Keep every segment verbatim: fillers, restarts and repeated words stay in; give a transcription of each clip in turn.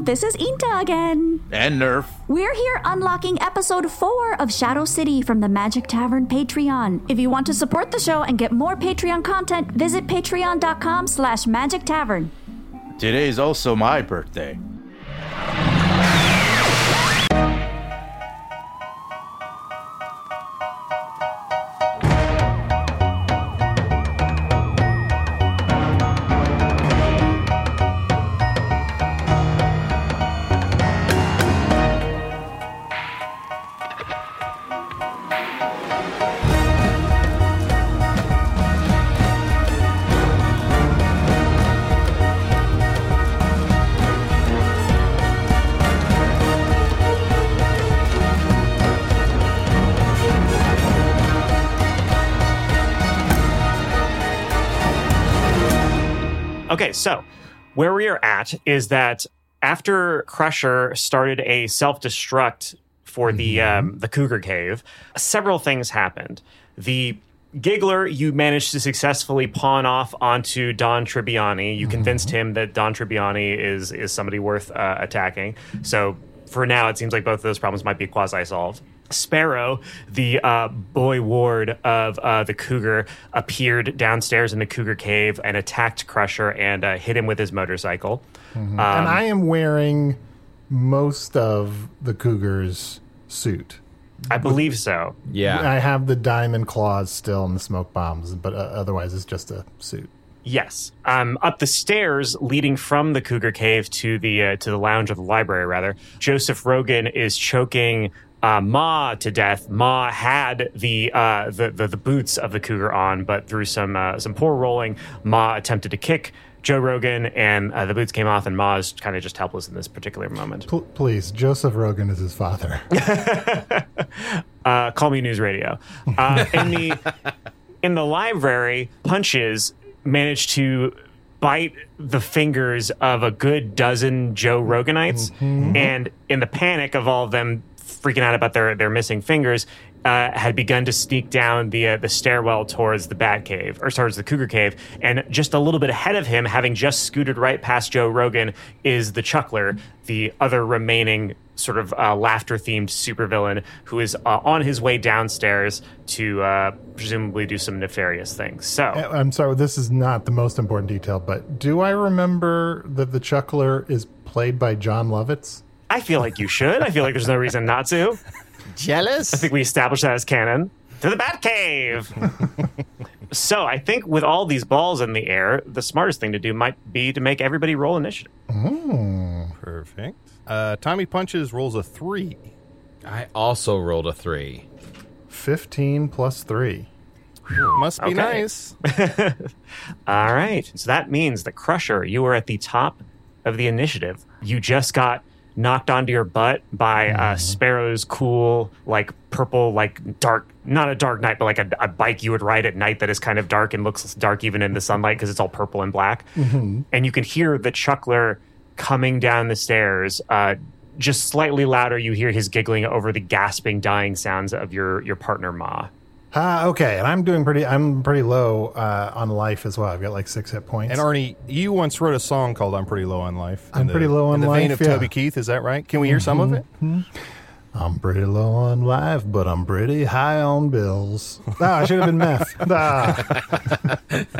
this is Inta again. And Nerf. We're here unlocking episode four of Shadow City from the Magic Tavern Patreon. If you want to support the show and get more Patreon content, visit patreon.com slash magic tavern. Today's also my birthday. Okay, so where we are at is that after Crusher started a self-destruct for the um, the Cougar Cave, several things happened. The Giggler you managed to successfully pawn off onto Don Tribbiani. You convinced him that Don Tribbiani is is somebody worth uh, attacking. So for now, it seems like both of those problems might be quasi-solved. Sparrow, the uh, boy ward of uh, the Cougar, appeared downstairs in the Cougar Cave and attacked Crusher and uh, hit him with his motorcycle. Mm-hmm. Um, and I am wearing most of the Cougar's suit. I believe so. Yeah. I have the diamond claws still and the smoke bombs, but uh, otherwise it's just a suit. Yes. Um, up the stairs leading from the Cougar Cave to the uh, to the lounge of the library, rather, Joseph Rogan is choking Uh, Ma to death. Ma had the, uh, the the the boots of the Cougar on, but through some uh, some poor rolling, Ma attempted to kick Joe Rogan, and uh, the boots came off, and Ma is kind of just helpless in this particular moment. P- please, Joseph Rogan is his father. uh, call me News Radio. Uh, in the in the library, Punches managed to bite the fingers of a good dozen Joe Roganites, mm-hmm. and in the panic of all of them freaking out about their, their missing fingers, uh, had begun to sneak down the uh, the stairwell towards the Bat Cave, or towards the Cougar Cave, and just a little bit ahead of him, having just scooted right past Joe Rogan, is the Chuckler, the other remaining sort of uh, laughter-themed supervillain who is uh, on his way downstairs to uh, presumably do some nefarious things. So, I'm sorry, this is not the most important detail, but do I remember that the Chuckler is played by John Lovitz? I feel like you should. I feel like there's no reason not to. Jealous? I think we established that as canon. To the Batcave! So I think with all these balls in the air, the smartest thing to do might be to make everybody roll initiative. Mm. Perfect. Uh, Tommy Punches rolls a three. I also rolled a three. fifteen plus three. Must be Okay. nice. All right. So that means that Crusher, you are at the top of the initiative. You just got knocked onto your butt by uh, Sparrow's cool, like, purple, like, dark, not a dark night, but like a, a bike you would ride at night that is kind of dark and looks dark even in the sunlight because it's all purple and black. Mm-hmm. And you can hear the Chuckler coming down the stairs. Uh, just slightly louder, you hear his giggling over the gasping, dying sounds of your, your partner, Ma. Ah, okay, and I'm doing pretty. I'm pretty low uh, on life as well. I've got like six hit points. And Arnie, you once wrote a song called "I'm Pretty Low on Life." I'm in the, pretty low on in the life, vein of yeah. Toby Keith. Is that right? Can we hear some of it? I'm pretty low on life, but I'm pretty high on bills. Ah, I should have been meth. Ah.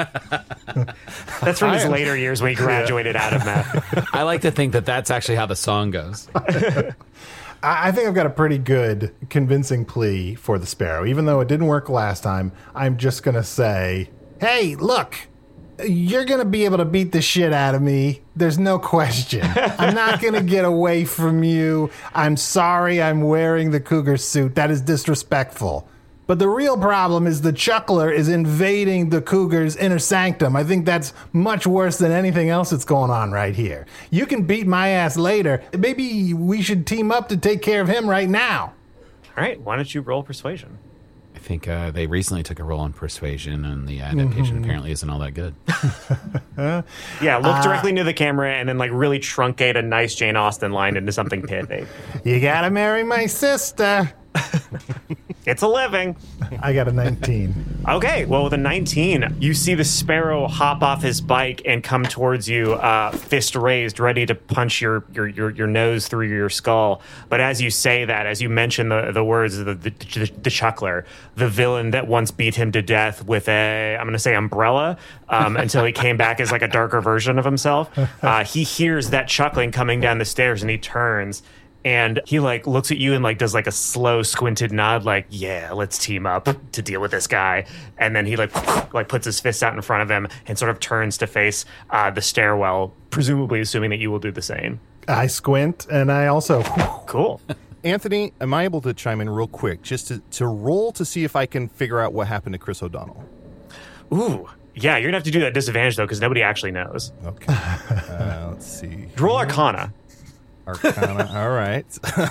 That's from his later years when he graduated out of meth. I like to think that that's actually how the song goes. I think I've got a pretty good, convincing plea for the Sparrow. Even though it didn't work last time, I'm just going to say, hey, look, you're going to be able to beat the shit out of me. There's no question. I'm not going to get away from you. I'm sorry I'm wearing the Cougar suit. That is disrespectful. But the real problem is the Chuckler is invading the Cougar's inner sanctum. I think that's much worse than anything else that's going on right here. You can beat my ass later. Maybe we should team up to take care of him right now. All right, why don't you roll persuasion? I think uh, they recently took a roll on persuasion, and the adaptation Mm-hmm. apparently isn't all that good. Yeah, look directly into the camera and then like really truncate a nice Jane Austen line into something pithy. You gotta marry my sister. It's a living. I got a nineteen. Okay, well, with a nineteen, you see the sparrow hop off his bike and come towards you, uh, fist raised, ready to punch your, your your your nose through your skull. But as you say that, as you mention the, the words of the, the, the, the Chuckler, the villain that once beat him to death with a, I'm going to say umbrella, um, until he came back as like a darker version of himself, uh, he hears that chuckling coming down the stairs and he turns. And he like looks at you and like does like a slow squinted nod, like, yeah, let's team up to deal with this guy. And then he like like puts his fists out in front of him and sort of turns to face uh, the stairwell, presumably assuming that you will do the same. I squint, and I also... Cool. Anthony, am I able to chime in real quick just to, to roll to see if I can figure out what happened to Chris O'Donnell? Ooh. Yeah, you're going to have to do that at disadvantage, though, because nobody actually knows. Okay. Uh, let's see. Roll Arcana. Arcana. All right.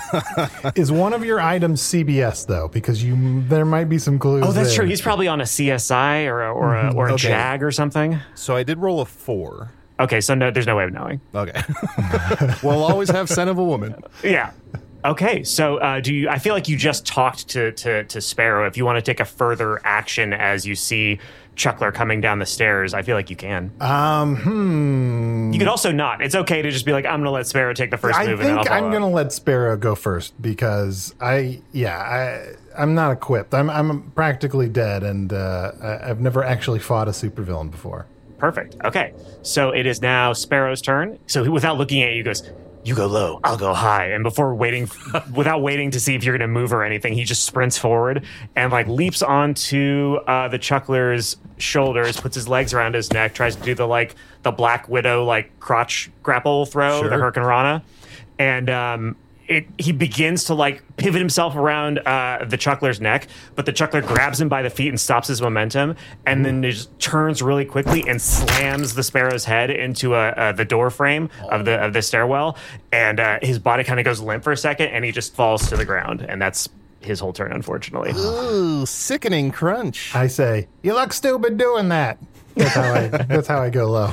Is one of your items C B S, though? Because you there might be some clues Oh, that's there. true. He's probably on a C S I or a, or a, or a Okay. JAG or something. So I did roll a four. Okay, so no, there's no way of knowing. Okay. We'll always have son of a woman. Yeah. Okay, so uh, do you? I feel like you just talked to, to, to Sparrow. If you want to take a further action as you see Chuckler coming down the stairs, I feel like you can. Um, hmm. You could also not. It's okay to just be like, I'm going to let Sparrow take the first I move, and then I'll think follow I'm going to up. let Sparrow go first because I, yeah, I, I'm not equipped. I'm, I'm practically dead, and uh, I, I've never actually fought a supervillain before. Perfect. Okay, so it is now Sparrow's turn. So he- without looking at you, he goes, you go low, I'll go high. And before waiting, without waiting to see if you're going to move or anything, he just sprints forward and like leaps onto uh, the Chuckler's shoulders, puts his legs around his neck, tries to do the like the Black Widow like crotch grapple throw, Sure. the Hurricane Rana, and um, it he begins to like pivot himself around uh, the Chuckler's neck, but the Chuckler grabs him by the feet and stops his momentum, and then just turns really quickly and slams the Sparrow's head into a, uh, the door frame of the of the stairwell, and uh, his body kind of goes limp for a second, and he just falls to the ground, and that's his whole turn, unfortunately. Ooh, sickening crunch. I say, you look stupid doing that. That's how I, that's how I go low.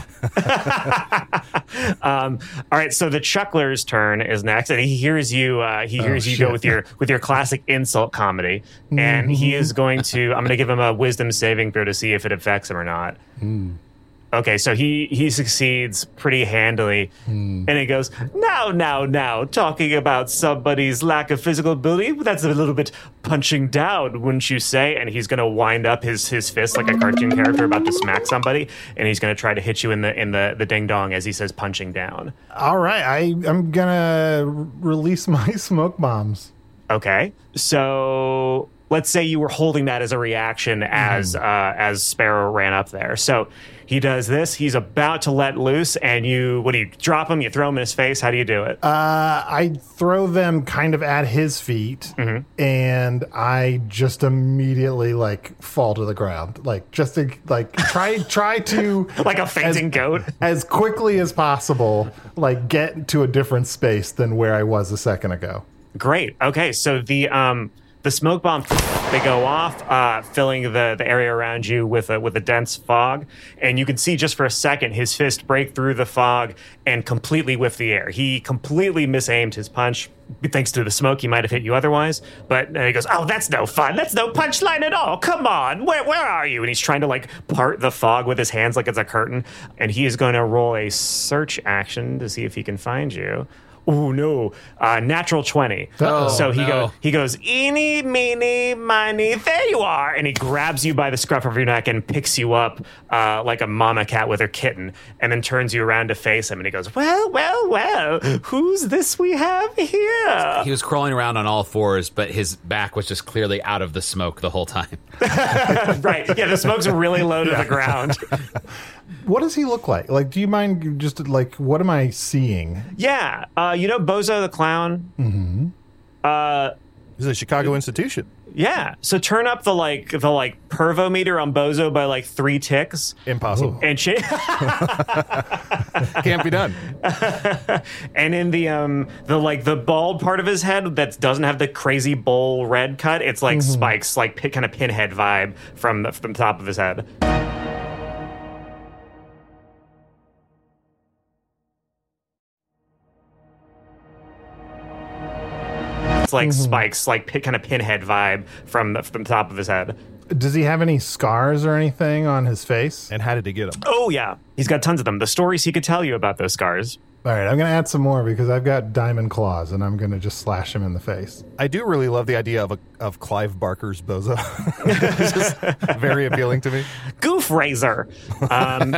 Um, all right, so the Chuckler's turn is next, and he hears you. Uh, he hears you shit. go with your with your classic insult comedy, and he is going to. I'm going to give him a wisdom saving throw to see if it affects him or not. Okay, so he he succeeds pretty handily, and he goes, now, now, now, talking about somebody's lack of physical ability, that's a little bit punching down, wouldn't you say? And he's going to wind up his his fist like a cartoon character about to smack somebody, and he's going to try to hit you in the in the the ding dong as he says punching down. All right, I, I'm going to release my smoke bombs. Okay, so let's say you were holding that as a reaction as uh, as Sparrow ran up there. So he does this. He's about to let loose, and you what do you drop him? You throw him in his face. How do you do it? Uh, I throw them kind of at his feet, and I just immediately like fall to the ground, like just to like try try to Like a fainting as, goat. as quickly as possible, like get to a different space than where I was a second ago. Great. Okay, so the um the smoke bomb they go off, uh, filling the, the area around you with a with a dense fog, and you can see just for a second his fist break through the fog and completely whiff the air. He completely misaimed his punch. Thanks to the smoke, he might have hit you otherwise. But uh, he goes, "Oh, that's no fun. That's no punchline at all. Come on, where where are you?" And he's trying to like part the fog with his hands like it's a curtain. And he is going to roll a search action to see if he can find you. Oh no! Uh, natural twenty. Oh, so he no. goes. He goes. Eeny, meeny, miny. There you are! And he grabs you by the scruff of your neck and picks you up uh, like a mama cat with her kitten, and then turns you around to face him. And he goes, "Well, well, well. Who's this we have here?" He was crawling around on all fours, but his back was just clearly out of the smoke the whole time. Right? Yeah, the smoke's really low to the ground. What does he look like? Like, do you mind just like what am I seeing? Yeah. Uh, you know Bozo the Clown? Mm-hmm. Uh, This is a Chicago institution. yeah. So turn up the like the like pervo meter on Bozo by like three ticks. Impossible. And ch- Can't be done. and in the um the like the bald part of his head that doesn't have the crazy bowl red cut, it's like spikes, like pin, kind of pinhead vibe from the, from the top of his head. with like spikes, like pin, kind of pinhead vibe from the, from the top of his head. Does he have any scars or anything on his face? And how did he get them? Oh, yeah. He's got tons of them. The stories he could tell you about those scars. All right, I'm going to add some more because I've got diamond claws, and I'm going to just slash him in the face. I do really love the idea of a, of Clive Barker's Bozo. It's just very appealing to me. Goof Razor. Um,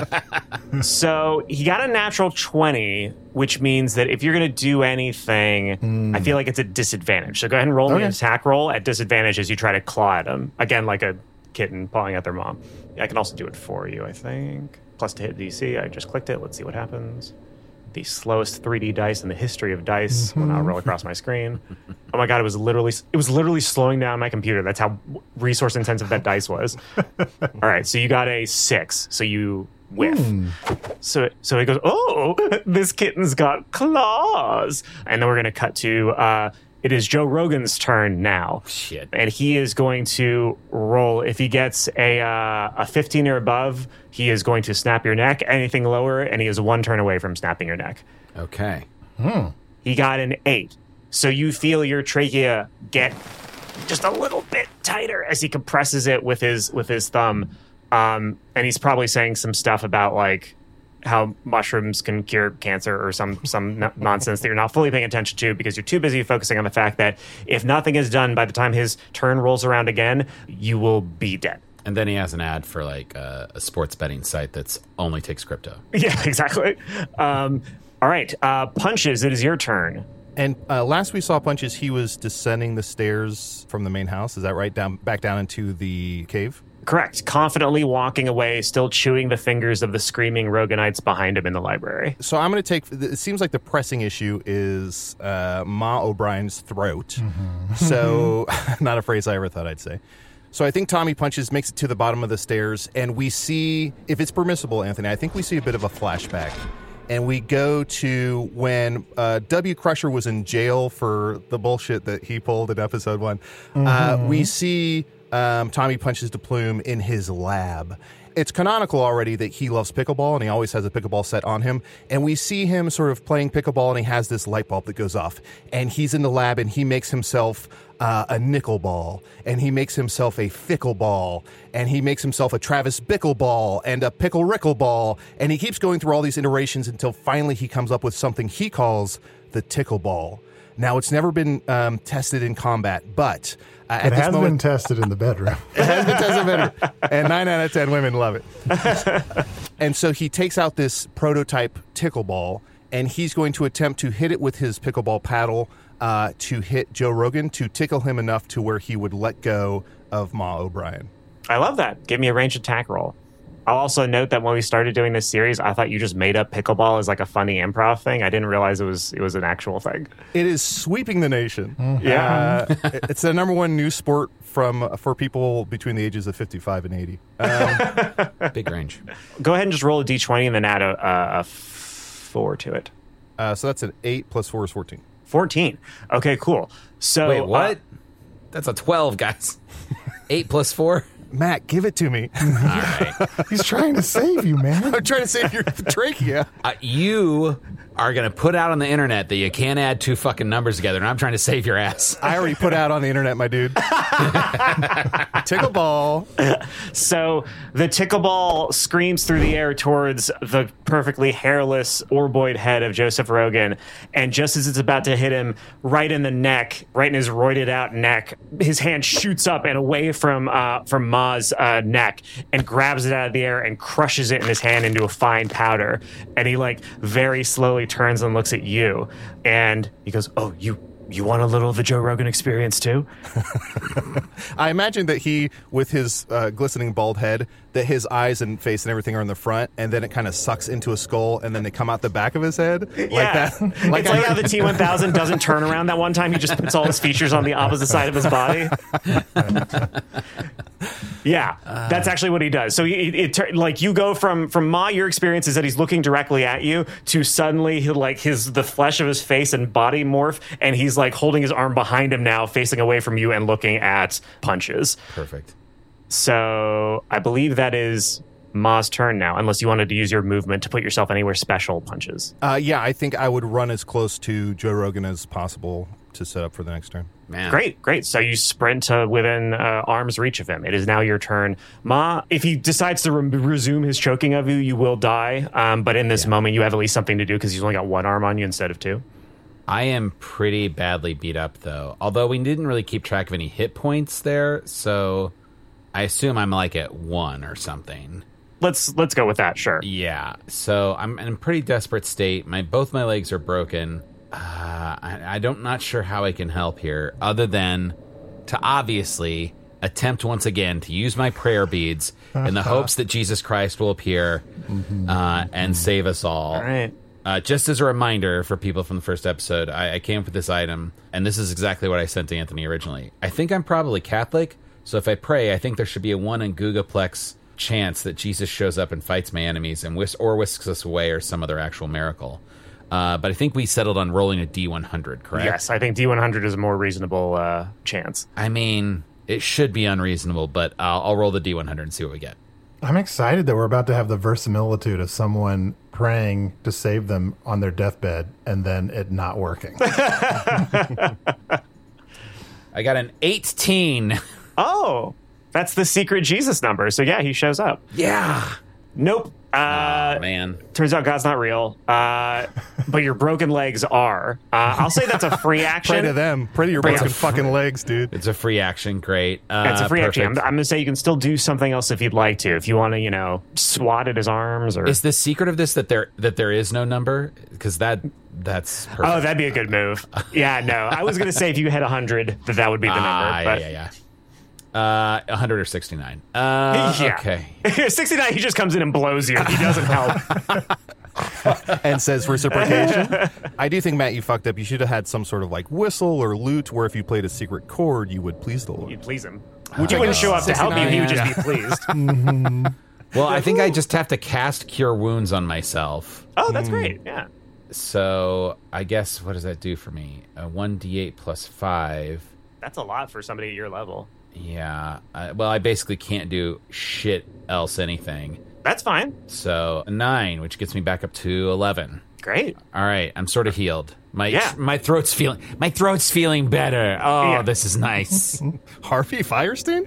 so he got a natural twenty, which means that if you're going to do anything, mm. I feel like it's a disadvantage. So go ahead and roll okay. an attack roll at disadvantage as you try to claw at him. Again, like a kitten pawing at their mom. I can also do it for you, I think. Plus to hit D C. I just clicked it. Let's see what happens. The slowest three D dice in the history of dice mm-hmm. will now roll across my screen. Oh my god, it was literally it was literally slowing down my computer. That's how resource intensive that dice was. All right, so you got a six. So you whiff. Mm. So so he goes, "Oh, this kitten's got claws." And then we're going to cut to uh it is Joe Rogan's turn now. Shit. And he is going to roll. If he gets a uh, a fifteen or above, he is going to snap your neck. Anything lower, and he is one turn away from snapping your neck. Okay. Hmm. He got an eight. So you feel your trachea get just a little bit tighter as he compresses it with his with his thumb. Um, and he's probably saying some stuff about like how mushrooms can cure cancer or some some n- nonsense that you're not fully paying attention to because you're too busy focusing on the fact that if nothing is done by the time his turn rolls around again, you will be dead. And then he has an ad for like uh, a sports betting site that's only takes crypto. Yeah, exactly. Um, all right, uh, Punches, it is your turn. And uh, last we saw Punches, he was descending the stairs from the main house. Is that right? Down back down into the cave? Correct. Confidently walking away, still chewing the fingers of the screaming Roganites behind him in the library. So I'm going to take... It seems like the pressing issue is uh, Ma O'Brien's throat. Mm-hmm. So, not a phrase I ever thought I'd say. So I think Tommy Punches makes it to the bottom of the stairs, and we see, if it's permissible, Anthony, I think we see a bit of a flashback. And we go to when uh, W. Crusher was in jail for the bullshit that he pulled in episode one. Mm-hmm. Uh, we see... Um, Tommy Punches de Plume in his lab. It's canonical already that he loves pickleball and he always has a pickleball set on him. And we see him sort of playing pickleball and he has this light bulb that goes off. And he's in the lab and he makes himself uh, a nickel ball. And he makes himself a fickle ball. And he makes himself a Travis Bickle ball and a Pickle Rickle ball. And he keeps going through all these iterations until finally he comes up with something he calls the tickle ball. Now, it's never been um, tested in combat, but... Uh, it at this has moment, been tested in the bedroom. It has been tested in the bedroom. And nine out of ten women love it. And so he takes out this prototype tickle ball, and he's going to attempt to hit it with his pickleball paddle uh, to hit Joe Rogan, to tickle him enough to where he would let go of Ma O'Brien. I love that. Give me a ranged attack roll. I'll also note that when we started doing this series, I thought you just made up pickleball as like a funny improv thing. I didn't realize it was it was an actual thing. It is sweeping the nation. Mm-hmm. Yeah, uh, it's the number one news sport from for people between the ages of fifty-five and eighty. Um, Big range. Go ahead and just roll a d twenty and then add a, a, a four to it. Uh, so that's an eight plus four is fourteen. Fourteen. Okay, cool. So wait, what? Uh, that's a twelve, guys. Eight plus four. Matt, give it to me. All right. He's trying to save you, man. I'm trying to save your trachea. Uh, you are going to put out on the internet that you can't add two fucking numbers together, and I'm trying to save your ass. I already put out on the internet, my dude. Tickle ball. So the tickle ball screams through the air towards the perfectly hairless orboid head of Joseph Rogan, and just as it's about to hit him right in the neck, right in his roided out neck, his hand shoots up and away from uh, from Ma's uh, neck and grabs it out of the air and crushes it in his hand into a fine powder. And he like very slowly turns and looks at you, and he goes, "Oh, you." You want a little of the Joe Rogan experience, too? I imagine that he, with his uh, glistening bald head, that his eyes and face and everything are in the front, and then it kind of sucks into a skull, and then they come out the back of his head. Like yeah. that. Like it's I, like how the T one thousand doesn't turn around that one time. He just puts all his features on the opposite side of his body. Yeah, uh, that's actually what he does. So it, it, it like you go from from Ma, your experience is that he's looking directly at you, to suddenly he, like his the flesh of his face and body morph, and he's like holding his arm behind him now, facing away from you and looking at Punches. Perfect. So I believe that is Ma's turn now, unless you wanted to use your movement to put yourself anywhere special, Punches. Uh, yeah, I think I would run as close to Joe Rogan as possible. to set up for the next turn. Man. Great, great. So you sprint uh, within uh, arm's reach of him. It is now your turn. Ma, if he decides to re- resume his choking of you, you will die. Um, but in this yeah. moment, you have at least something to do because he's only got one arm on you instead of two. I am pretty badly beat up, though. Although we didn't really keep track of any hit points there, so I assume I'm like at one or something. Let's let's go with that, sure. Yeah, so I'm in a pretty desperate state. My both my legs are broken. Uh, I, I don't not sure how I can help here, other than to obviously attempt once again to use my prayer beads in the hopes that Jesus Christ will appear uh, and save us all. All right. Uh, just as a reminder for people from the first episode, I, I came up with this item, and this is exactly what I sent to Anthony originally. I think I'm probably Catholic, so if I pray, I think there should be a one in Gugaplex chance that Jesus shows up and fights my enemies and whis- or whisks us away or some other actual miracle. Uh, but I think we settled on rolling a D one hundred, correct? Yes, I think D one hundred is a more reasonable uh, chance. I mean, it should be unreasonable, but I'll, I'll roll the D one hundred and see what we get. I'm excited that we're about to have the verisimilitude of someone praying to save them on their deathbed and then it not working. I got an eighteen. Oh, that's the secret Jesus number. So yeah, he shows up. Yeah. Nope. Uh, oh, man. Turns out God's not real. Uh, but your broken legs are. Uh, I'll say that's a free action. Pray to them. Pray to your Pray broken to- fucking legs, dude. It's a free action. Great. Uh, That's a free perfect. action. I'm, I'm going to say you can still do something else if you'd like to. If you want to, you know, swat at his arms or. Is the secret of this that there that there is no number? Because that that's perfect. Oh, that'd be a good move. Yeah, no. I was going to say if you had one hundred, that that would be the number. Ah, but yeah, yeah, yeah. Uh, one hundred or sixty-nine. Uh, yeah. Okay. sixty-nine, he just comes in and blows you. He doesn't help. And says reciprocation. I do think, Matt, you fucked up. You should have had some sort of like whistle or lute where if you played a secret chord, you would please the Lord. You'd please him. Which He I wouldn't guess show up to help you. He would just yeah. be pleased. Well, I think I just have to cast Cure Wounds on myself. Oh, that's great. Yeah. So I guess, what does that do for me? Uh, one d eight plus five. That's a lot for somebody at your level. Yeah. Uh, well, I basically can't do shit else anything. That's fine. So a nine, which gets me back up to eleven. Great. All right, I'm sort of healed. My Yeah. my throat's feeling my throat's feeling better. Oh, Yeah. this is nice. Harvey Firestein?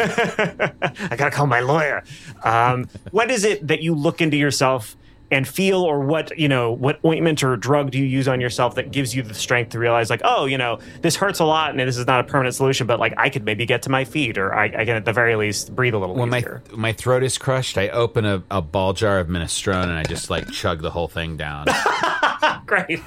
I gotta call my lawyer. Um, what is it that you look into yourself and feel, or what, you know, what ointment or drug do you use on yourself that gives you the strength to realize, like, oh, you know, this hurts a lot and this is not a permanent solution, but like I could maybe get to my feet, or I, I can at the very least breathe a little When my easier. my throat is crushed, I open a, a ball jar of minestrone and I just like chug the whole thing down. Great.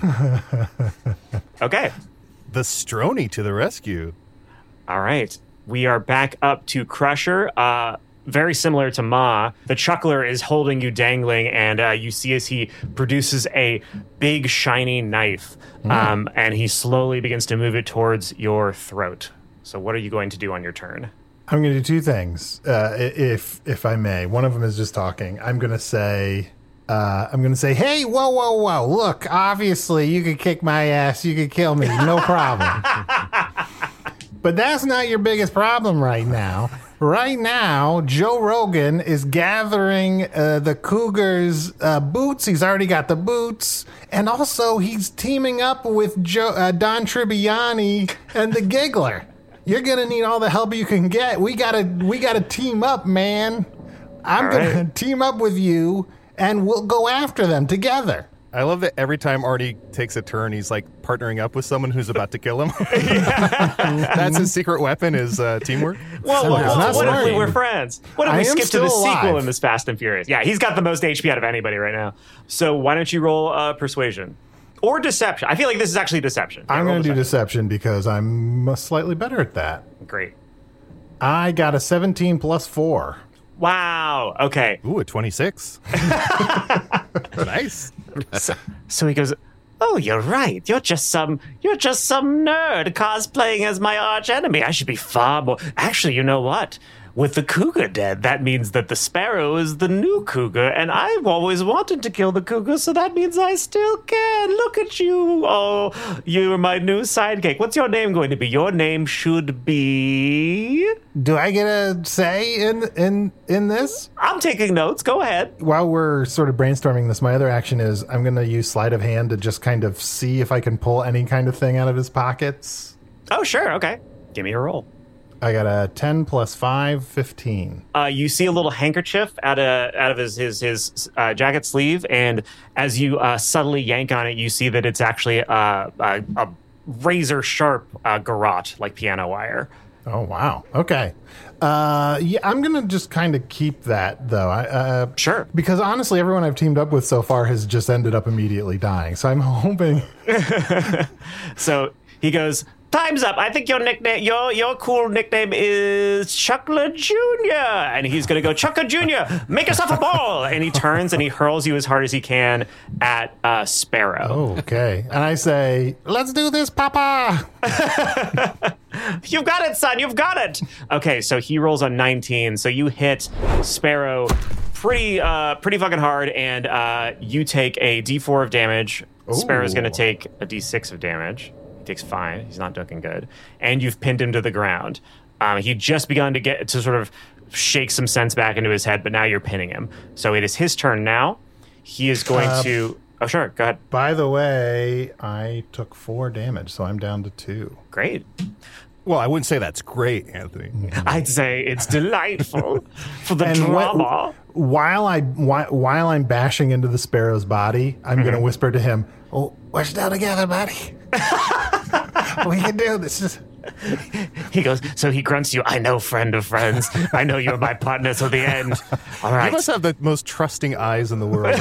Okay. The Strony to the rescue. All right. We are back up to Crusher. Uh, very similar to Ma, the Chuckler is holding you dangling, and uh, you see as he produces a big, shiny knife, Mm. um, and he slowly begins to move it towards your throat. So what are you going to do on your turn? I'm going to do two things, uh, i- if if I may. One of them is just talking. I'm going to say, uh, I'm going to say, hey, whoa, whoa, whoa! Look, obviously you could kick my ass, you could kill me, no problem. But that's not your biggest problem right now. Right now, Joe Rogan is gathering uh, the Cougars' uh, boots. He's already got the boots. And also, he's teaming up with Joe, uh, Don Tribbiani and the Giggler. You're going to need all the help you can get. We got to we gotta team up, man. I'm All going right. to team up with you, and we'll go after them together. I love that every time Artie takes a turn, he's like partnering up with someone who's about to kill him. That's his secret weapon, is uh, teamwork. Well, Somehow. well, Not what if we smart. were friends? What if I we am skip to the still sequel alive. in this Fast and Furious? Yeah, he's got the most H P out of anybody right now. So why don't you roll uh, Persuasion? Or Deception. I feel like this is actually Deception. Yeah, I'm roll going to do Deception. deception because I'm slightly better at that. Great. I got a seventeen plus four. Wow. Okay. Ooh, a twenty-six. Nice. So he goes, "Oh, you're right. You're just some you're just some nerd cosplaying as my arch enemy. I should be far more Actually, you know what? with the cougar dead, that means that the sparrow is the new cougar, and I've always wanted to kill the cougar, so that means I still can. Look at you. Oh, you're my new sidekick. What's your name going to be? Your name should be... Do I get a say in in in this? I'm taking notes. Go ahead. While we're sort of brainstorming this, my other action is I'm going to use sleight of hand to just kind of see if I can pull any kind of thing out of his pockets. Oh, sure. Okay. Give me a roll. I got a ten plus five, fifteen. Uh, you see a little handkerchief out of out of his his his uh, jacket sleeve, and as you uh, subtly yank on it, you see that it's actually uh, a, a razor sharp uh, garrote, like piano wire. Oh wow! Okay, uh, yeah, I'm gonna just kind of keep that though. I, uh, Sure. Because honestly, everyone I've teamed up with so far has just ended up immediately dying. So I'm hoping. So he goes, "Time's up. I think your nickname, your your cool nickname is Chuckler Junior" And he's gonna go, "Chuckler Junior, make yourself a ball!" And he turns and he hurls you as hard as he can at uh, Sparrow. Okay, and I say, "Let's do this, Papa." You've got it, son. You've got it. Okay, so he rolls on nineteen. So you hit Sparrow pretty, uh, pretty fucking hard, and uh, you take a D four of damage. Ooh. Sparrow's gonna take a D six of damage. He takes fine. He's not looking good, and you've pinned him to the ground. Um, he just begun to get to sort of shake some sense back into his head, but now you're pinning him. So it is his turn now. He is going Uh, to. Oh, sure. Go ahead. By the way, I took four damage, so I'm down to two. Great. Well, I wouldn't say that's great, Anthony. I'd say it's delightful for the And drama. wh- while I while, while I'm bashing into the sparrow's body, I'm going to whisper to him, "Oh, we're still together, buddy. We can do this." Just- He goes, so he grunts to you, "I know, friend of friends. I know you're my partner to the end." All You right. must have the most trusting eyes in the world.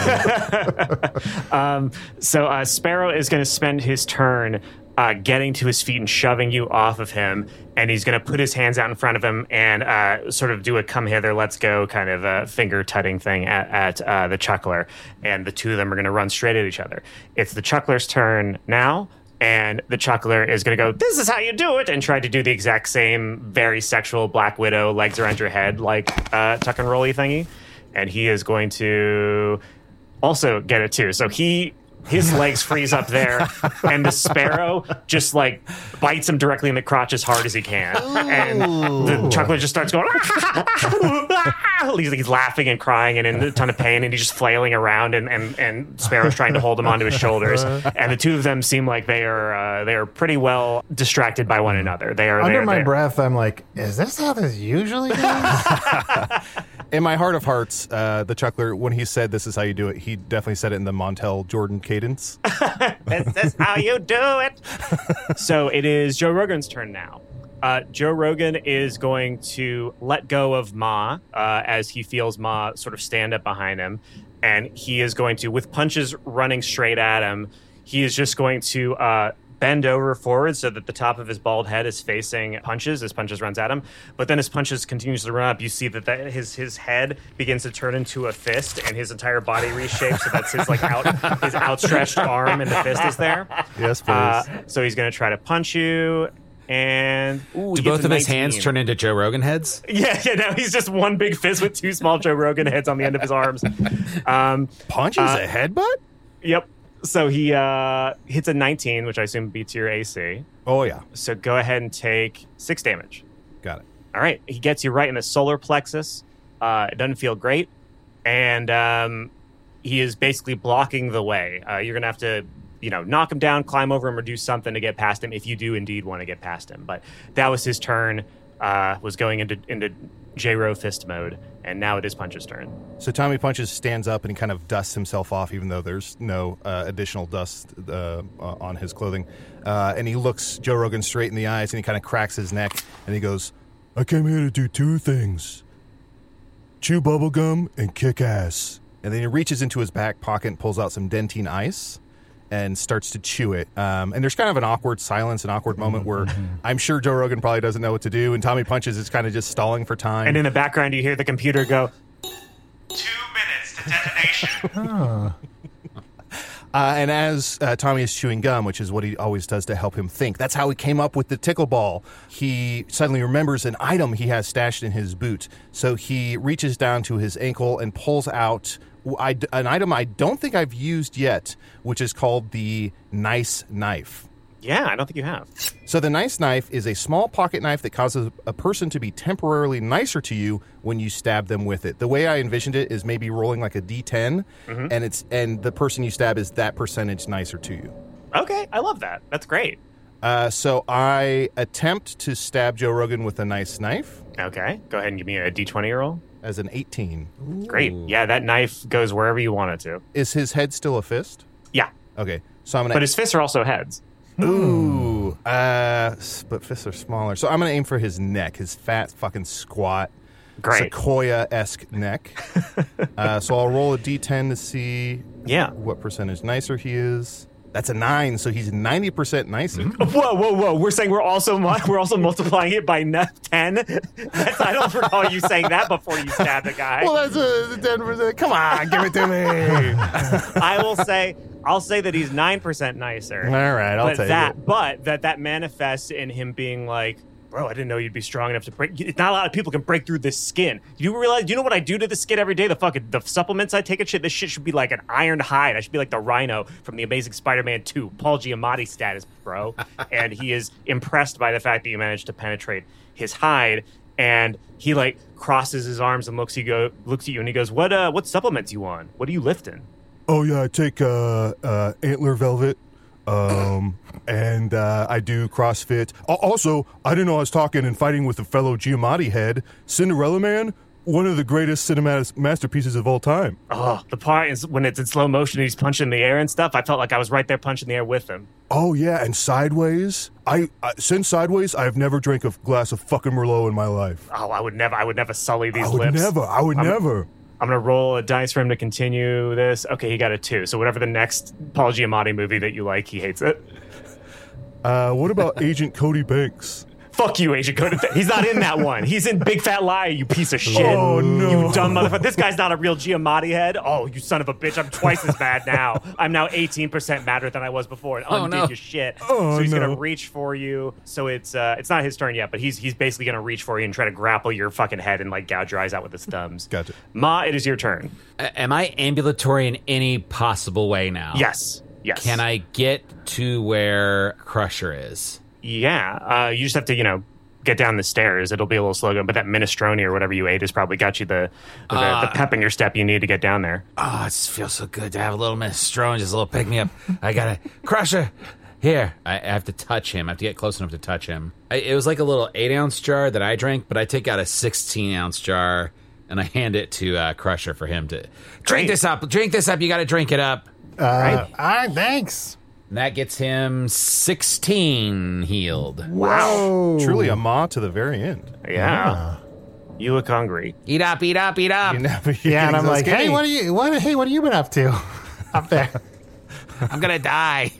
um, so uh, Sparrow is going to spend his turn uh, getting to his feet and shoving you off of him. And he's going to put his hands out in front of him and uh, sort of do a come hither, let's go kind of uh, finger tutting thing at, at uh, the Chuckler. And the two of them are going to run straight at each other. It's the Chuckler's turn now. And the Chuckler is going to go, "This is how you do it," and try to do the exact same very sexual Black Widow legs around your head like uh, tuck and rolly thingy. And he is going to also get it too. So he his legs freeze up there, and the Sparrow just like bites him directly in the crotch as hard as he can. And the Chuckler just starts going, he's, he's laughing and crying and in a ton of pain, and he's just flailing around, and, and, and Sparrow's trying to hold him onto his shoulders. And the two of them seem like they are uh, they are pretty well distracted by one another. They are Under they are, my they are- breath, I'm like, "Is this how this usually goes?" In my heart of hearts, uh, the Chuckler, when he said this is how you do it, he definitely said it in the Montel Jordan cadence. This is how you do it. So it is Joe Rogan's turn now. Uh, Joe Rogan is going to let go of Ma uh, as he feels Ma sort of stand up behind him. And he is going to, with punches running straight at him, he is just going to uh, bend over forward so that the top of his bald head is facing Punches as Punches runs at him. But then as Punches continues to run up, you see that, that his his head begins to turn into a fist, and his entire body reshapes. So that's his like out his outstretched arm, and the fist is there. Yes, please. Uh, so he's going to try to punch you. And ooh, Do he both gets a of his nineteen. hands turn into Joe Rogan heads? Yeah, yeah. Now he's just one big fist with two small Joe Rogan heads on the end of his arms. Um, Punches uh, a headbutt? Yep. So he uh, hits a nineteen, which I assume beats your A C. Oh, yeah. So go ahead and take six damage. Got it. All right. He gets you right in the solar plexus. Uh, it doesn't feel great. And um, he is basically blocking the way. Uh, you're going to have to, you know, knock him down, climb over him, or do something to get past him if you do indeed want to get past him. But that was his turn, uh, was going into, into J-Ro fist mode. And now it is Punch's turn. So Tommy Punches stands up and he kind of dusts himself off, even though there's no uh, additional dust uh, on his clothing. Uh, and he looks Joe Rogan straight in the eyes, and he kind of cracks his neck, and he goes, "I came here to do two things. Chew bubblegum and kick ass." And then he reaches into his back pocket and pulls out some Dentine ice and starts to chew it. Um, and there's kind of an awkward silence, an awkward moment where I'm sure Joe Rogan probably doesn't know what to do, and Tommy Punches is kind of just stalling for time. And in the background, you hear the computer go, two minutes to detonation. Uh, and as uh, Tommy is chewing gum, which is what he always does to help him think, that's how he came up with the tickle ball. He suddenly remembers an item he has stashed in his boot. So he reaches down to his ankle and pulls out I, an item I don't think I've used yet, which is called the Nice Knife. Yeah, I don't think you have. So the Nice Knife is a small pocket knife that causes a person to be temporarily nicer to you when you stab them with it. The way I envisioned it is maybe rolling like a D ten, mm-hmm. and it's and the person you stab is that percentage nicer to you. Okay, I love that. That's great. Uh, so I attempt to stab Joe Rogan with a Nice Knife. Okay, go ahead and give me a D twenty roll. As an eighteen. Ooh. Great. Yeah, that knife goes wherever you want it to. Is his head still a fist? Yeah. Okay, so I'm gonna. But his fists are also heads. Ooh, uh, but fists are smaller. So I'm going to aim for his neck, his fat, fucking squat, Great. Sequoia-esque neck. uh, so I'll roll a D ten to see yeah. what percentage nicer he is. That's a nine, so he's ninety percent nicer. Whoa, whoa, whoa! We're saying we're also we're also multiplying it by ten. That's, I don't recall you saying that before you stabbed the guy. Well, that's a ten percent. Come on, give it to me. I will say. I'll say that he's nine percent nicer. All right, I'll but take that, it. But that that manifests in him being like, bro, I didn't know you'd be strong enough to break. Not a lot of people can break through this skin. You realize? You know what I do to the skin every day? The fucking the supplements I take and shit. This shit should be like an ironed hide. I should be like the Rhino from the Amazing Spider-Man two, Paul Giamatti status, bro. And he is impressed by the fact that you managed to penetrate his hide. And he like crosses his arms and looks you go looks at you and he goes, "What uh, what supplements you on? What are you lifting?" Oh, yeah, I take uh, uh, Antler Velvet, um, and uh, I do CrossFit. Also, I didn't know I was talking and fighting with a fellow Giamatti head. Cinderella Man, one of the greatest cinematic masterpieces of all time. Oh, the part is when it's in slow motion and he's punching the air and stuff. I felt like I was right there punching the air with him. Oh, yeah, and Sideways. I, I Since Sideways, I have never drank a glass of fucking Merlot in my life. Oh, I would never, I would never sully these I would lips. never, I would I'm, never. I'm going to roll a dice for him to continue this. Okay, he got a two. So whatever the next Paul Giamatti movie that you like, he hates it. Uh, what about Agent Cody Banks? Fuck you, Agent Cody. He's not in that one. He's in Big Fat Lie, you piece of shit. Oh, no. You dumb motherfucker. This guy's not a real Giamatti head. Oh, you son of a bitch. I'm twice as bad now. I'm now eighteen percent madder than I was before and oh, undid no. your shit. Oh, so he's no. going to reach for you. So it's uh, it's not his turn yet, but he's he's basically going to reach for you and try to grapple your fucking head and like gouge your eyes out with his thumbs. Gotcha. Ma, it is your turn. A- am I ambulatory in any possible way now? Yes. Yes. Can I get to where Crusher is? Yeah. Uh, you just have to, you know, get down the stairs. It'll be a little slow going, but that minestrone or whatever you ate has probably got you the the, Uh, the pep in your step you need to get down there. Oh, it feels so good to have a little minestrone, just a little pick me up. I gotta Crusher. Here, I, I have to touch him. I have to get close enough to touch him. I, it was like a little eight ounce jar that I drank, but I take out a sixteen ounce jar and I hand it to uh, Crusher for him to drink Great. this up. Drink this up. You got to drink it up. Uh, Right. All right, thanks. And that gets him sixteen healed. Wow. Truly a ma to the very end. Yeah. You look hungry. Eat up, eat up, eat up. You never- Yeah, and I'm so like, skinny. hey, what are you? What? Hey, what have you been up to up there? I'm gonna die.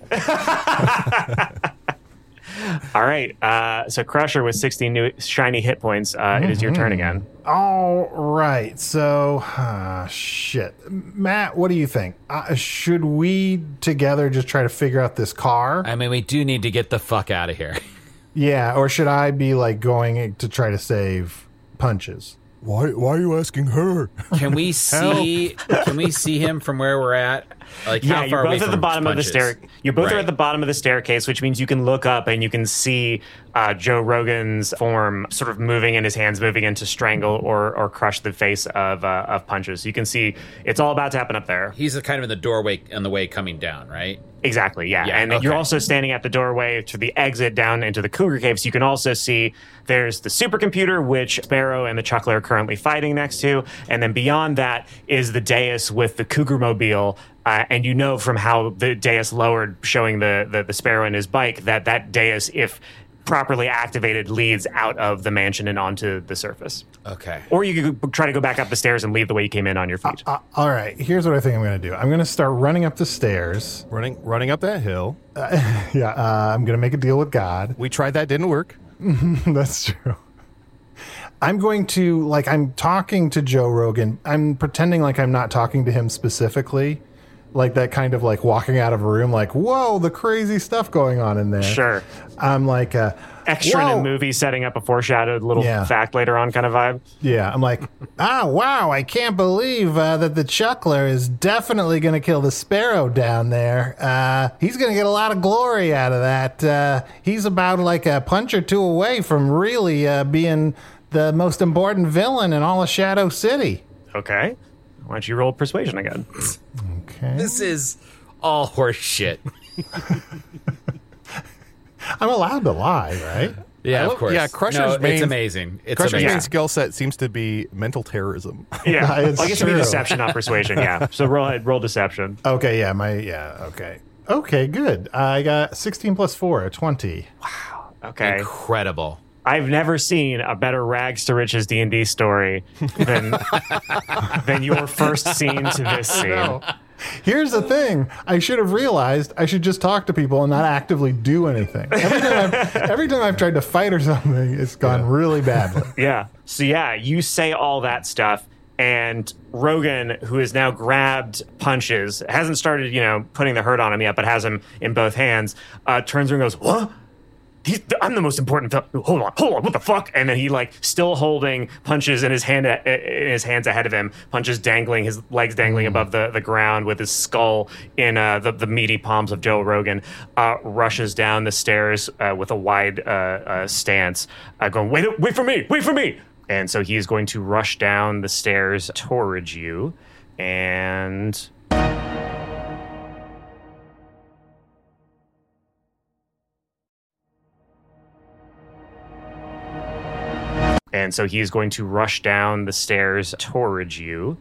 All right. Uh, so Crusher with sixteen new shiny hit points. Uh, mm-hmm. It is your turn again. All right. So, uh, shit, Matt, what do you think? Uh, should we together just try to figure out this car? I mean, we do need to get the fuck out of here. Yeah, or should I be like going to try to save Punches? Why, why are you asking her? Can we see? Can we see him from where we're at? Like, Yeah, how you're far away both at the from bottom of the Punches? stair. You both are Right. at the bottom of the staircase, which means you can look up and you can see uh, Joe Rogan's form sort of moving and his hands moving in to strangle or or crush the face of uh, of Punches. You can see it's all about to happen up there. He's kind of in the doorway on the way coming down, right? Exactly, yeah. Yeah, and okay. you're also standing at the doorway to the exit down into the Cougar Cave, so you can also see there's the supercomputer, which Sparrow and the Chuckler are currently fighting next to, and then beyond that is the dais with the Cougar Mobile, uh, and you know from how the dais lowered, showing the, the, the Sparrow and his bike, that that dais, if properly activated, leads out of the mansion and onto the surface. Okay. Or you could try to go back up the stairs and leave the way you came in on your feet. Uh, all right, here's what I think I'm going to do. I'm going to start running up the stairs. running, running up that hill. Yeah, uh, I'm going to make a deal with God. We tried that, didn't work. That's true. I'm going to, like, I'm talking to Joe Rogan. I'm pretending like I'm not talking to him specifically, like that kind of like walking out of a room, like, whoa, the crazy stuff going on in there. Sure. I'm like, uh, Extra in whoa. a movie setting up a foreshadowed little Yeah. fact later on kind of vibe. Yeah, I'm like, ah, wow, I can't believe uh, that the Chuckler is definitely going to kill the Sparrow down there. Uh, he's going to get a lot of glory out of that. Uh, he's about like a punch or two away from really uh, being the most important villain in all of Shadow City. Okay. Why don't you roll persuasion again? Okay. This is all horse shit. I'm allowed to lie, right? Yeah, I of love- course. yeah, Crusher's no, main- it's amazing. It's Crusher's amazing. main skill set seems to be mental terrorism. Yeah. It's Well, I guess it'd be true. deception, not persuasion. Yeah. So roll roll deception. Okay, yeah, my, yeah, okay. Okay, good. I got sixteen plus four, twenty. Okay. Incredible. I've never seen a better rags to riches D and D story than than your first scene to this scene. Here's the thing. I should have realized I should just talk to people and not actively do anything. Every time I've, every time I've tried to fight or something, it's gone really badly. Yeah. So yeah, you say all that stuff, and Rogan, who has now grabbed Punches, hasn't started, you know, putting the hurt on him yet, but has him in both hands, uh, turns around and goes, "What? He's, I'm the most important. Fel- hold on, hold on, what the fuck?" And then he like still holding Punches in his hand, in his hands ahead of him. Punches dangling, his legs dangling above the, the ground, with his skull in uh, the the meaty palms of Joe Rogan. Uh, rushes down the stairs uh, with a wide uh, uh, stance, uh, going, "Wait, wait for me, wait for me!" And so he is going to rush down the stairs towards you, and. And so he is going to rush down the stairs towards you.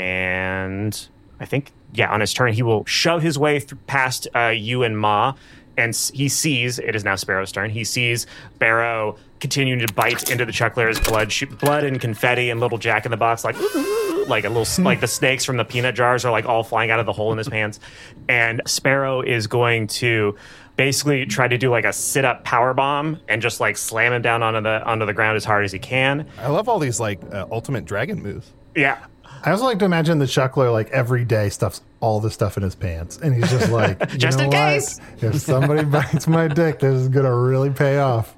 And I think, yeah, on his turn, he will shove his way th- past uh, you and Ma. And s- he sees, it is now Sparrow's turn, he sees Sparrow continuing to bite into the Chuckler's blood, sh- blood and confetti and little Jack in the Box, like, like a little, s- like the snakes from the peanut jars are like all flying out of the hole in his pants. And Sparrow is going to basically try to do like a sit-up power bomb and just like slam him down onto the onto the ground as hard as he can. I love all these like uh, ultimate dragon moves. Yeah. I also like to imagine the Chuckler, like, every day stuffs all the stuff in his pants. And he's just like, you Just know in what? case. If somebody bites my dick, this is going to really pay off.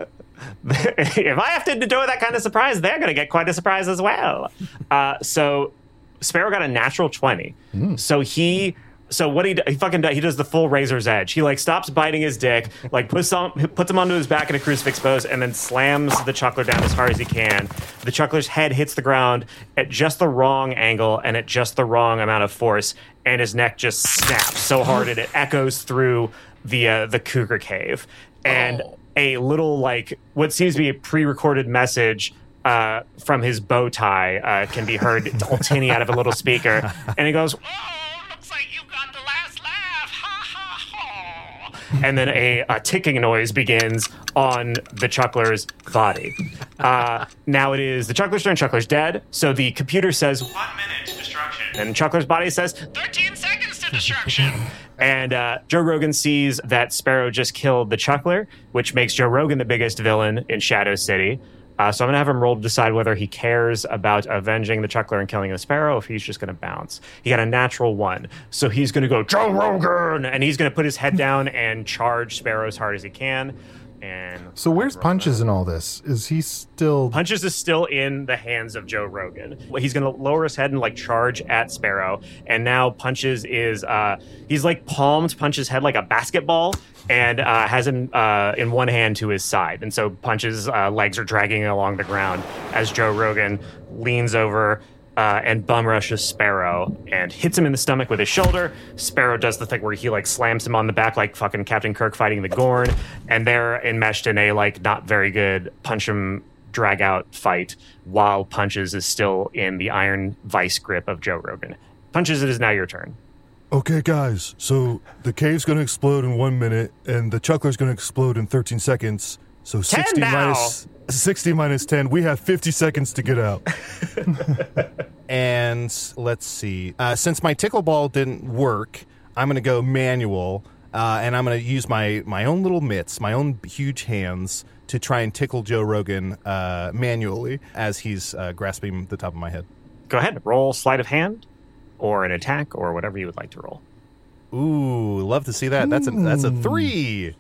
If I have to enjoy that kind of surprise, they're going to get quite a surprise as well. Uh, so Sparrow got a natural twenty. Mm. So he... So what he do- he fucking does, he does the full razor's edge. He like stops biting his dick, like puts on puts him onto his back in a crucifix pose, and then slams the Chuckler down as hard as he can. The Chuckler's head hits the ground at just the wrong angle and at just the wrong amount of force, and his neck just snaps so hard that it echoes through the uh, the cougar cave. And Oh. a little like what seems to be a pre-recorded message uh, from his bow tie uh, can be heard all tinny out of a little speaker, and he goes, "Oh, looks like you got the last laugh, ha ha ha!" And then a, a ticking noise begins on the Chuckler's body. Uh, now it is the Chuckler's turn. Chuckler's dead, so the computer says one minute to destruction, and Chuckler's body says thirteen seconds to destruction. And uh, Joe Rogan sees that Sparrow just killed the Chuckler, which makes Joe Rogan the biggest villain in Shadow City. Uh, so I'm going to have him roll to decide whether he cares about avenging the Chuckler and killing the Sparrow, or if he's just going to bounce. He got a natural one. So he's going to go, Joe Rogan! And he's going to put his head down and charge Sparrow as hard as he can. And So where's Punches in all this? Is he still... Punches is still in the hands of Joe Rogan. He's going to lower his head and like charge at Sparrow. And now Punches is, uh, he's like palmed Punches' head like a basketball and uh, has him uh, in one hand to his side. And so Punches' uh, legs are dragging along the ground as Joe Rogan leans over uh, and bum rushes Sparrow and hits him in the stomach with his shoulder. Sparrow does the thing where he like slams him on the back like fucking Captain Kirk fighting the Gorn. And they're enmeshed in a like not very good punch him, drag out fight while Punches is still in the iron vice grip of Joe Rogan. Punches, it is now your turn. Okay, guys. So the cave's going to explode in one minute, and the Chuckler's going to explode in thirteen seconds. So sixty now. minus sixty minus ten, we have fifty seconds to get out. And let's see. Uh, since my tickle ball didn't work, I'm going to go manual, uh, and I'm going to use my my own little mitts, my own huge hands, to try and tickle Joe Rogan uh, manually as he's uh, grasping the top of my head. Go ahead, roll sleight of hand or an attack or whatever you would like to roll. Ooh, love to see that. That's a that's a three.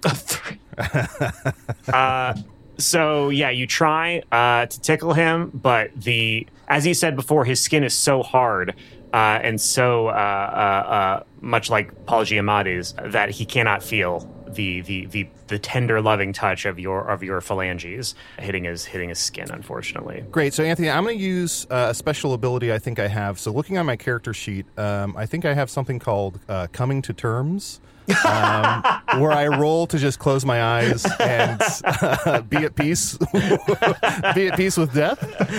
uh, so yeah, you try uh, to tickle him, but the as he said before, his skin is so hard uh, and so uh, uh, uh, much like Paul Giamatti's that he cannot feel the the the the tender, loving touch of your of your phalanges hitting his hitting his skin. Unfortunately, Great. So, Anthony, I'm going to use uh, a special ability I think I have. So, looking on my character sheet, um, I think I have something called uh, Coming to Terms, um, where I roll to just close my eyes and uh, be at peace, be at peace with death.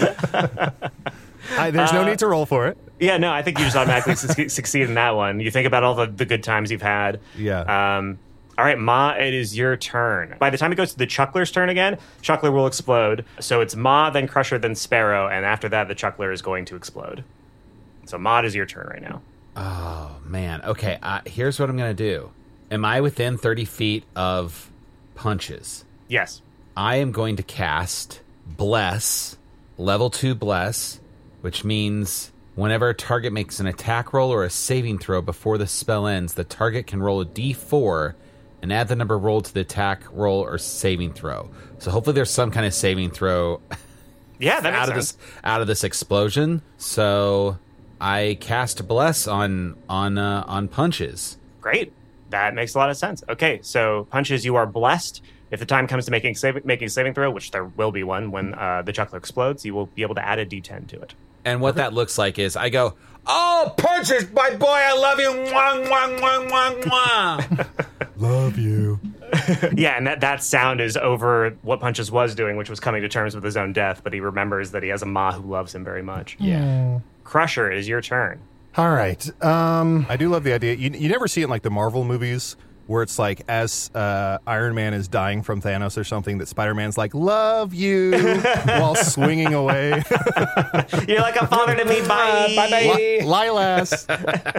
I, there's no Uh, need to roll for it. yeah, no, I think you just automatically su- succeed in that one. You think about all the, the good times you've had. Yeah. Um, all right, Ma, it is your turn. By the time it goes to the Chuckler's turn again, Chuckler will explode. So it's Ma, then Crusher, then Sparrow, and after that, the Chuckler is going to explode. So Ma, it is your turn right now. Oh, man. Okay, uh, here's what I'm going to do. Am I within thirty feet of Punches? Yes. I am going to cast Bless, level two Bless, which means whenever a target makes an attack roll or a saving throw before the spell ends, the target can roll a d four and add the number rolled to the attack roll or saving throw. So hopefully there's some kind of saving throw Yeah, that makes out of sense. this out of this explosion. So I cast Bless on on uh, on Punches. Great. That makes a lot of sense. Okay, so Punches, you are blessed. If the time comes to making save, making a saving throw, which there will be one when uh, the Chuckler explodes, you will be able to add a d ten to it. And what that looks like is I go, "Oh, Punches, my boy, I love you." Mwah, mwah, mwah, mwah, mwah. Love you. Yeah, and that, that sound is over what Punches was doing, which was coming to terms with his own death, but he remembers that he has a Ma who loves him very much. Yeah. Crusher, it is your turn. All right. Um, I do love the idea. You, you never see it in like the Marvel movies where it's like as uh, Iron Man is dying from Thanos or something that Spider-Man's like, love you, while swinging away. You're like a father to me, bye. Li- Lilas.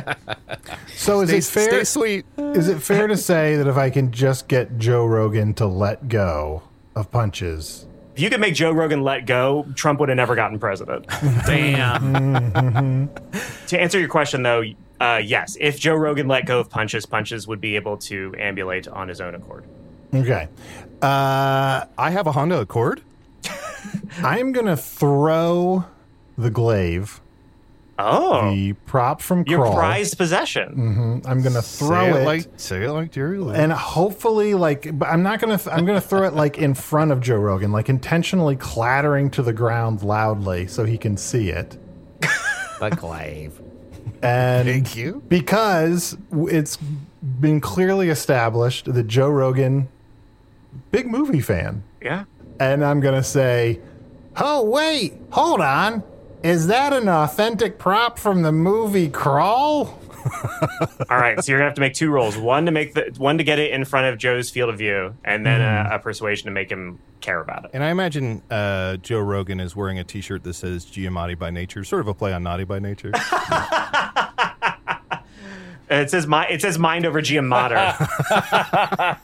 so is Stay, it fair? stay sweet. Is it fair to say that if I can just get Joe Rogan to let go of Punches? If you could make Joe Rogan let go, Trump would have never gotten president. Damn. To answer your question, though, uh, yes. If Joe Rogan let go of Punches, Punches would be able to ambulate on his own accord. Okay. Uh, I have a Honda Accord. I'm going to throw the glaive, Oh, the prop from your Crawl. prized possession. I'm going to throw say it. like say it like Jerry Lewis. And hopefully, like, but I'm not gonna. Th- I'm gonna throw it like in front of Joe Rogan, like intentionally clattering to the ground loudly so he can see it. The glaive. And Thank you. because it's been clearly established that Joe Rogan, big movie fan, Yeah. and I'm gonna say, "Oh wait, hold on, is that an authentic prop from the movie Crawl?" All right, so you're gonna have to make two rolls: one to make the one to get it in front of Joe's field of view, and then a, a persuasion to make him care about it. And I imagine uh, Joe Rogan is wearing a T-shirt that says Giamatti by nature, sort of a play on Naughty by nature. It says my it says mind over Giamatti.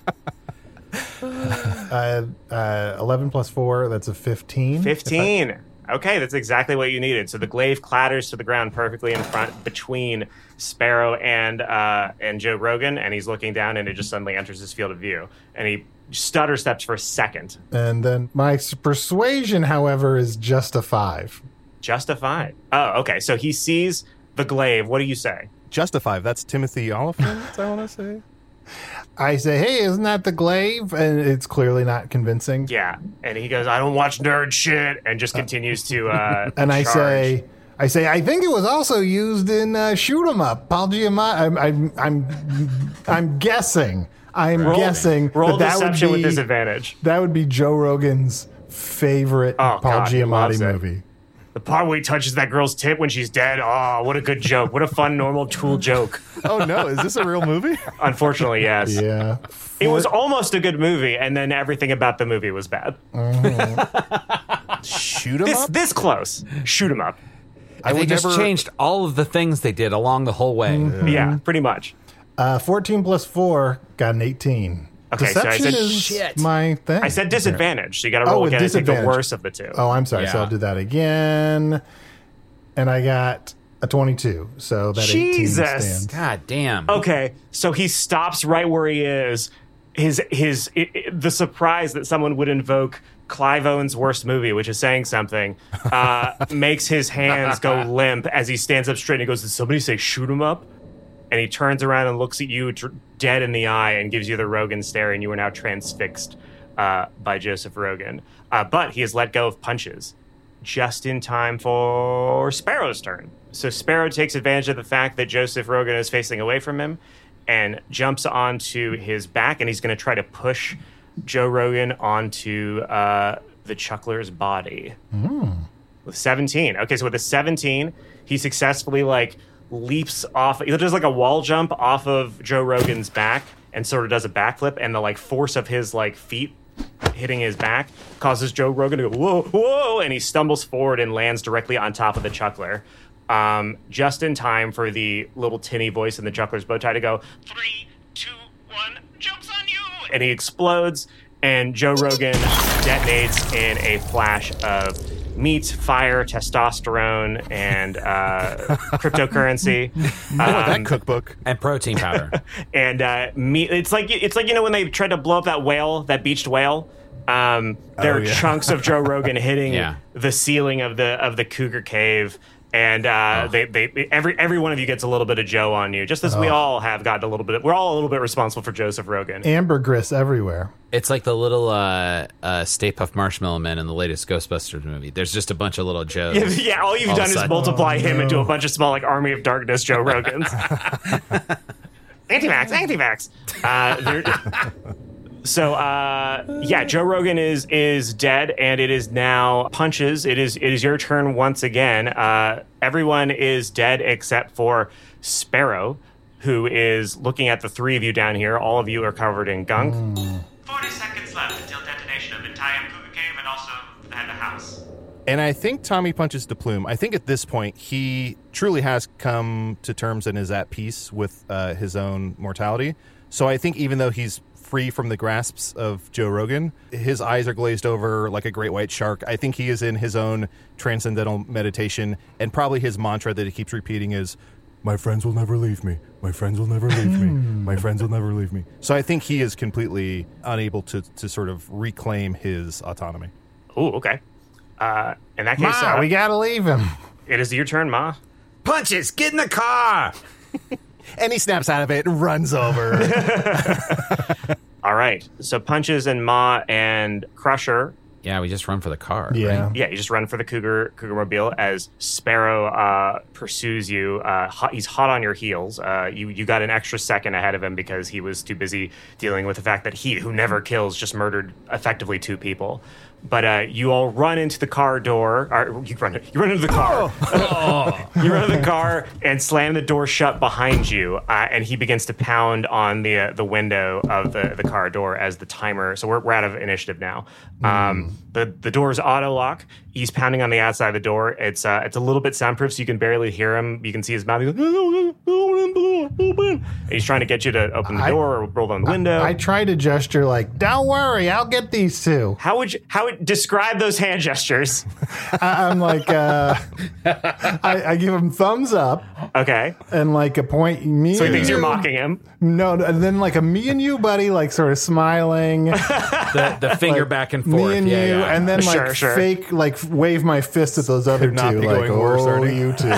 Uh, uh, eleven plus four, that's a fifteen. Fifteen. Okay, that's exactly what you needed. So the glaive clatters to the ground perfectly in front between Sparrow and uh, and Joe Rogan, and he's looking down, and it just suddenly enters his field of view, and he stutter steps for a second. And then my s- persuasion, however, is just a five. Justified. Oh, okay. So he sees the glaive. What do you say? Justify. That's Timothy Oliphant, I want to say. I say, hey, isn't that the glaive? And it's clearly not convincing. Yeah, and he goes, "I don't watch nerd shit," and just continues to. Uh, And I charge. say, I say, I think it was also used in uh, Shoot 'Em Up. Paul Giamatti. I'm, I'm, I'm, I'm guessing. I'm Roll- guessing roll that that would deception be with disadvantage. that would be Joe Rogan's favorite Oh, Paul God, he loves Giamatti it. movie. The part where he touches that girl's tip when she's dead. Oh, what a good joke! What a fun, normal tool joke. Oh, no. Is this a real movie? Unfortunately, yes. Yeah. It was almost a good movie, and then everything about the movie was bad. Shoot 'em This up? this close. Shoot 'em up. I They would just never... changed all of the things they did along the whole way. Yeah, pretty much. Uh, fourteen plus four got an eighteen. Okay, so I Deception said- is Shit. my thing. I said disadvantage, so you got to Oh, roll with again and take the disadvantage. worst of the two. Oh, I'm sorry. So Yeah. I'll do that again. And I got A twenty-two. So that Jesus. eighteen stands. God damn. Okay, so he stops right where he is. His his it, it- the surprise that someone would invoke Clive Owen's worst movie, which is saying something, uh, makes his hands go limp as he stands up straight and he goes, "Did somebody say shoot him up?" And he turns around and looks at you dr- dead in the eye and gives you the Rogan stare, and you are now transfixed uh, by Joseph Rogan. Uh, but he has let go of punches just in time for Sparrow's turn. So Sparrow takes advantage of the fact that Joseph Rogan is facing away from him and jumps onto his back, and he's going to try to push Joe Rogan onto uh, the Chuckler's body. Mm. With seventeen. Okay, so with a seventeen, he successfully, like, leaps off. He does, like, a wall jump off of Joe Rogan's back and sort of does a backflip, and the, like, force of his, like, feet hitting his back causes Joe Rogan to go, whoa, whoa, and he stumbles forward and lands directly on top of the Chuckler. Um, just in time for the little tinny voice in the Chuckler's bow tie to go, three, two, one, jumps on you! And he explodes, and Joe Rogan detonates in a flash of meat, fire, testosterone, and uh, cryptocurrency. I want Um, that cookbook. And protein powder. and uh, meat. It's like it's like you know when they tried to blow up that whale, that beached whale. Um, there Oh, are yeah. chunks of Joe Rogan hitting Yeah. the ceiling of the of the Cougar Cave, and uh, Oh. they they every every one of you gets a little bit of Joe on you, just as we all have gotten a little bit. Of, we're all a little bit responsible for Joseph Rogan. Ambergris everywhere. It's like the little uh, uh, Stay Puft Marshmallow Men in the latest Ghostbusters movie. There's just a bunch of little Joes. Yeah, all you've All of a done is sudden. multiply Oh, him no. into a bunch of small, like, Army of Darkness Joe Rogans. Anti-vax, anti-vax. Uh, there- so, uh, yeah, Joe Rogan is is dead, and it is now Punches. It is it is your turn once again. Uh, everyone is dead except for Sparrow, who is looking at the three of you down here. All of you are covered in gunk. forty seconds left until detonation of entire Cougar Cave and also the house. And I think Tommy punches the plume. I think at this point he truly has come to terms and is at peace with uh, his own mortality. So I think even though he's free from the grasps of Joe Rogan, his eyes are glazed over like a great white shark. I think he is in his own transcendental meditation, and probably his mantra that he keeps repeating is, "My friends will never leave me. My friends will never leave me. My friends will never leave me." So I think he is completely unable to, to sort of reclaim his autonomy. Ooh, okay. Uh, in that case, Ma, uh, we gotta leave him. it is your turn, Ma. Punches, get in the car! And he snaps out of it and runs over. All right. So Punches and Ma and Crusher. Yeah, we just run for the car. Yeah. Right? Yeah, you just run for the Cougar Cougar Mobile as Sparrow uh, pursues you. Uh, hot, he's hot on your heels. Uh, you you got an extra second ahead of him because he was too busy dealing with the fact that he, who never kills, just murdered effectively two people. But uh, you all run into the car door. Or you run you run into the car. You run into the car and slam the door shut behind you. Uh, and he begins to pound on the uh, the window of the, the car door as the timer. So we're we're out of initiative now. Um, the the door's auto lock. He's pounding on the outside of the door. It's uh, it's a little bit soundproof, so you can barely hear him. You can see his mouth. He's like, and he's trying to get you to open the I- door or roll down the window. I try to gesture like, "Don't worry, I'll get these two." how would you how would describe those hand gestures? I, I'm like, uh, I, I give him thumbs up Okay, and like a point me. so he and thinks you're you. mocking him. No, and then like a me and you, buddy, like sort of smiling. The, the finger like, back and forth. Me and yeah, you, yeah. and then like Sure, sure. fake, like wave my fist at those other Could not two, be like going worse, oh, Ernie. you two.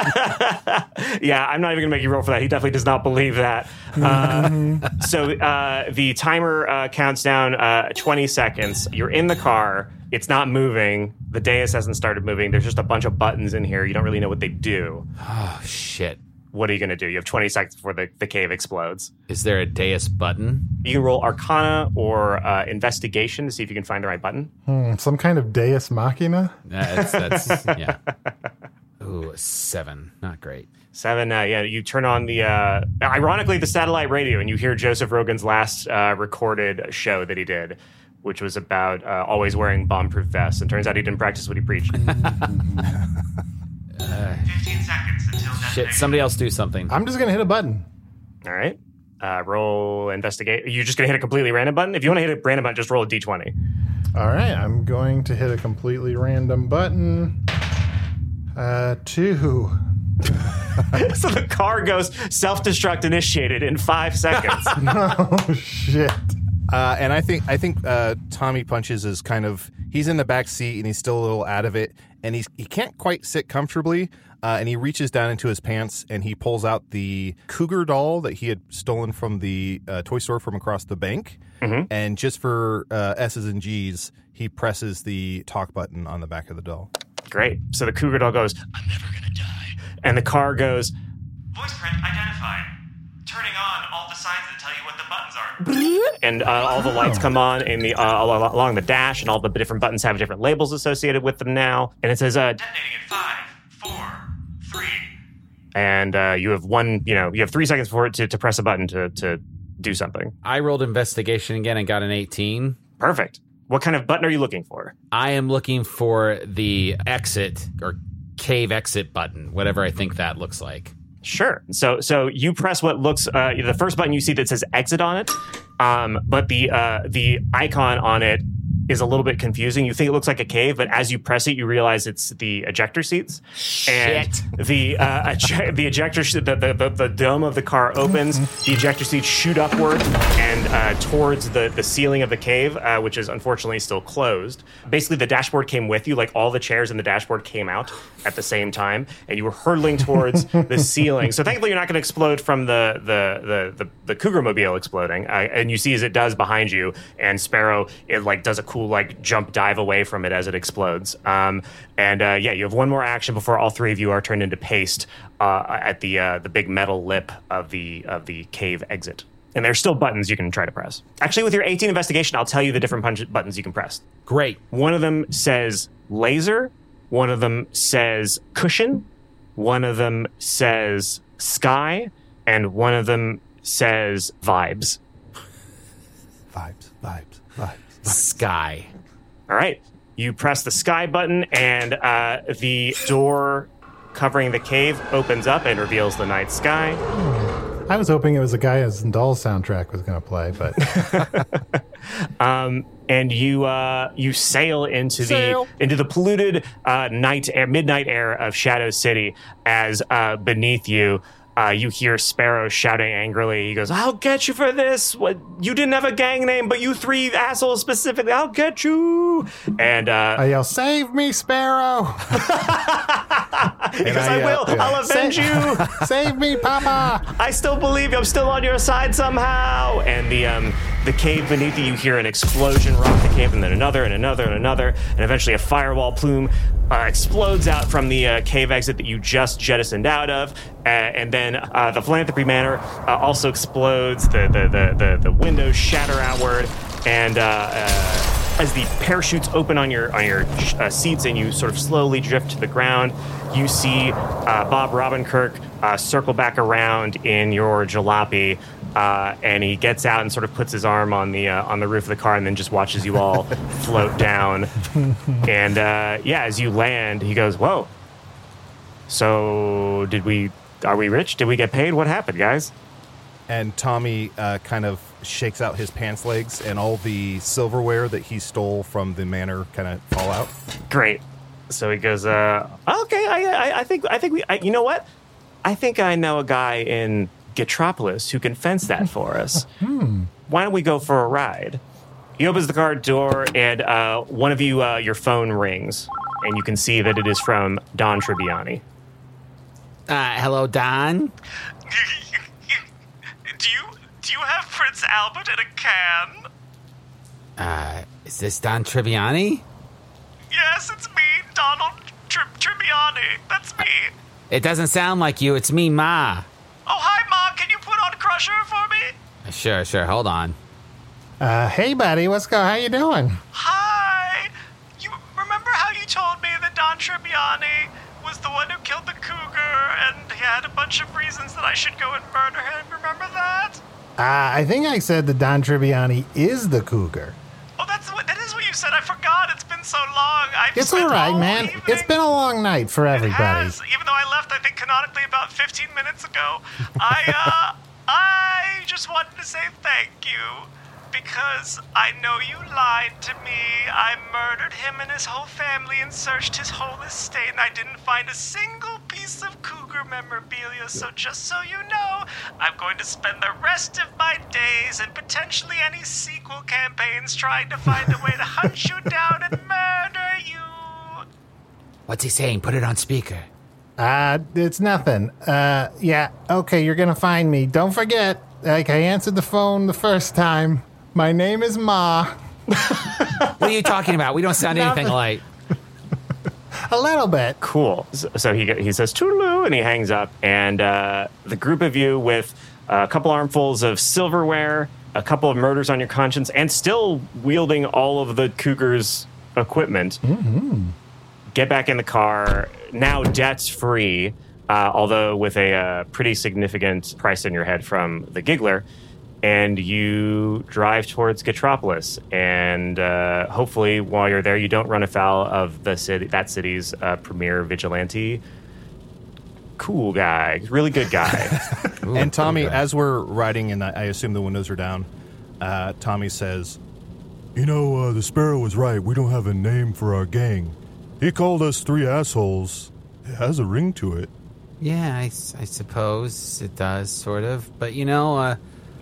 Yeah, I'm not even gonna make you roll for that. He definitely does not believe that. Uh, so uh, the timer uh, counts down uh, twenty seconds. You're in the car. It's not moving. The dais hasn't started moving. There's just a bunch of buttons in here. You don't really know what they do. Oh, shit. What are you gonna do? You have twenty seconds before the, the cave explodes. Is there a Deus button? You can roll Arcana or uh, Investigation to see if you can find the right button. Hmm, some kind of Deus Machina. That's, that's yeah. Ooh, a seven. Not great. Seven, uh, yeah, you turn on the, uh, ironically, the satellite radio, and you hear Joseph Rogan's last uh, recorded show that he did, which was about uh, always wearing bomb-proof vests. And turns out he didn't practice what he preached. Fifteen seconds until Shit, somebody else do something. I'm just gonna hit a button. All right. Uh, roll investigate. You're just going to hit a completely random button? If you want to hit a random button, just roll a d twenty. All right, I'm going to hit a completely random button. Uh, two. So the car goes self-destruct initiated in five seconds. Oh, shit. Uh, and I think I think uh, Tommy Punches is kind of he's in the back seat and he's still a little out of it, and he's he can't quite sit comfortably. Uh, and he reaches down into his pants and he pulls out the cougar doll that he had stolen from the uh, toy store from across the bank. Mm-hmm. And just for uh, S's and G's, he presses the talk button on the back of the doll. Great. So the cougar doll goes, "I'm never gonna die," and the car goes, "Voice print identified. Turning on all the signs that tell you what the buttons are." And uh, all the lights come on in the uh, along the dash, and all the different buttons have different labels associated with them now. And it says, uh, "Detonating in five, four, three." And uh, you have one, you know, you have three seconds for it to, to press a button to to do something. I rolled investigation again and got an eighteen. Perfect. What kind of button are you looking for? I am looking for the exit or cave exit button, whatever I think that looks like. Sure. So so you press what looks uh, the first button you see that says exit on it, um, but the uh, the icon on it is a little bit confusing. You think it looks like a cave, but as you press it, you realize it's the ejector seats. Shit. And the uh, ej- the ejector sh- the, the, the the dome of the car opens. The ejector seats shoot upward and uh, towards the, the ceiling of the cave, uh, which is unfortunately still closed. Basically, the dashboard came with you, like all the chairs in the dashboard came out at the same time, and you were hurtling towards the ceiling. So thankfully, you're not going to explode from the the the the, the Cougar Mobile exploding. Uh, and you see as it does behind you, and Sparrow it like does a cool like jump dive away from it as it explodes. Um, and uh, yeah, you have one more action before all three of you are turned into paste uh, at the uh, the big metal lip of the of the cave exit. And there's still buttons you can try to press. Actually, with your eighteen investigation, I'll tell you the different punch- buttons you can press. Great. One of them says laser. One of them says cushion. One of them says sky. And one of them says vibes. Vibes, vibes, vibes. Sky. All right. You press the sky button, and uh, the door covering the cave opens up and reveals the night sky. I was hoping it was a Guy Zendal soundtrack was going to play, but um, and you uh, you sail into Sail. the into the polluted uh, night air, midnight air of Shadow City. As uh, beneath you, uh, you hear Sparrow shouting angrily. He goes, "I'll get you for this! What? You didn't have a gang name, but you three assholes specifically. I'll get you!" And uh, I yell, "Save me, Sparrow!" because I, I, uh, will, yeah. I'll avenge you. Save me, Papa! I still believe you. I'm still on your side somehow. And the um, the cave beneath you, you hear an explosion rock the cave, and then another, and another, and another, and eventually a firewall plume uh, explodes out from the uh, cave exit that you just jettisoned out of. Uh, and then uh, the Philanthropy Manor uh, also explodes. The the, the the the windows shatter outward, and uh, uh, as the parachutes open on your on your uh, seats, and you sort of slowly drift to the ground, you see uh, Bob Robinkirk uh, circle back around in your jalopy, uh, and he gets out and sort of puts his arm on the uh, on the roof of the car, and then just watches you all float down. And uh, yeah, as you land, he goes, "Whoa! So did we? Are we rich? Did we get paid? What happened, guys?" And Tommy uh, kind of shakes out his pants legs, and all the silverware that he stole from the manor kind of fall out. Great. So he goes, uh, "Okay, I, I, I think, I think we, I, you know what? I think I know a guy in Getropolis who can fence that for us. Why don't we go for a ride?" He opens the car door, and uh, one of you, uh, your phone rings, and you can see that it is from Don Tribbiani. Uh, hello, Don. Do you do you have Prince Albert in a can? Uh, is this Don Tribbiani? Yes, it's me, Donald Tri- Tribbiani. That's me. It doesn't sound like you. It's me, Ma. Oh, hi, Ma. Can you put on Crusher for me? Sure, sure. Hold on. Uh, hey, buddy, what's go? How you doing? Hi. You remember how you told me that Don Tribbiani was the one who killed the cougar, and he had a bunch of reasons that I should go and murder him? Remember that? Uh, I think I said that Don Tribbiani is the cougar. Oh, that's what that is what you said. I forgot. It's been so long. I've It's spent all right, all man. evening- It's been a long night for It everybody. has, even though I left, I think, canonically about fifteen minutes ago. I, uh, I just wanted to say thank you, because I know you lied to me. I murdered him and his whole family and searched his whole estate, and I didn't find a single piece of cougar memorabilia, so just so you know, I'm going to spend the rest of my days and potentially any sequel campaigns trying to find a way to hunt you down and murder you. What's he saying? Put it on speaker. Uh, it's nothing. Uh, yeah, okay, you're gonna find me. Don't forget, like, I answered the phone the first time. My name is Ma. What are you talking about? We don't sound anything alike. A little bit. Cool. So, so he he says toodaloo, and he hangs up. And uh, the group of you with a couple armfuls of silverware, a couple of murders on your conscience, and still wielding all of the Cougar's equipment, mm-hmm. get back in the car, now debt-free, uh, although with a uh, pretty significant price in your head from the Giggler. And you drive towards Gatropolis, and uh, hopefully, while you're there, you don't run afoul of the city, that city's uh, premier vigilante. Cool guy, really good guy. Ooh, and Tommy, cool as we're riding, and I assume the windows are down, uh, Tommy says, "You know, uh, the Sparrow was right. We don't have a name for our gang. He called us three assholes. It has a ring to it." Yeah, I, I suppose it does, sort of. But you know, uh.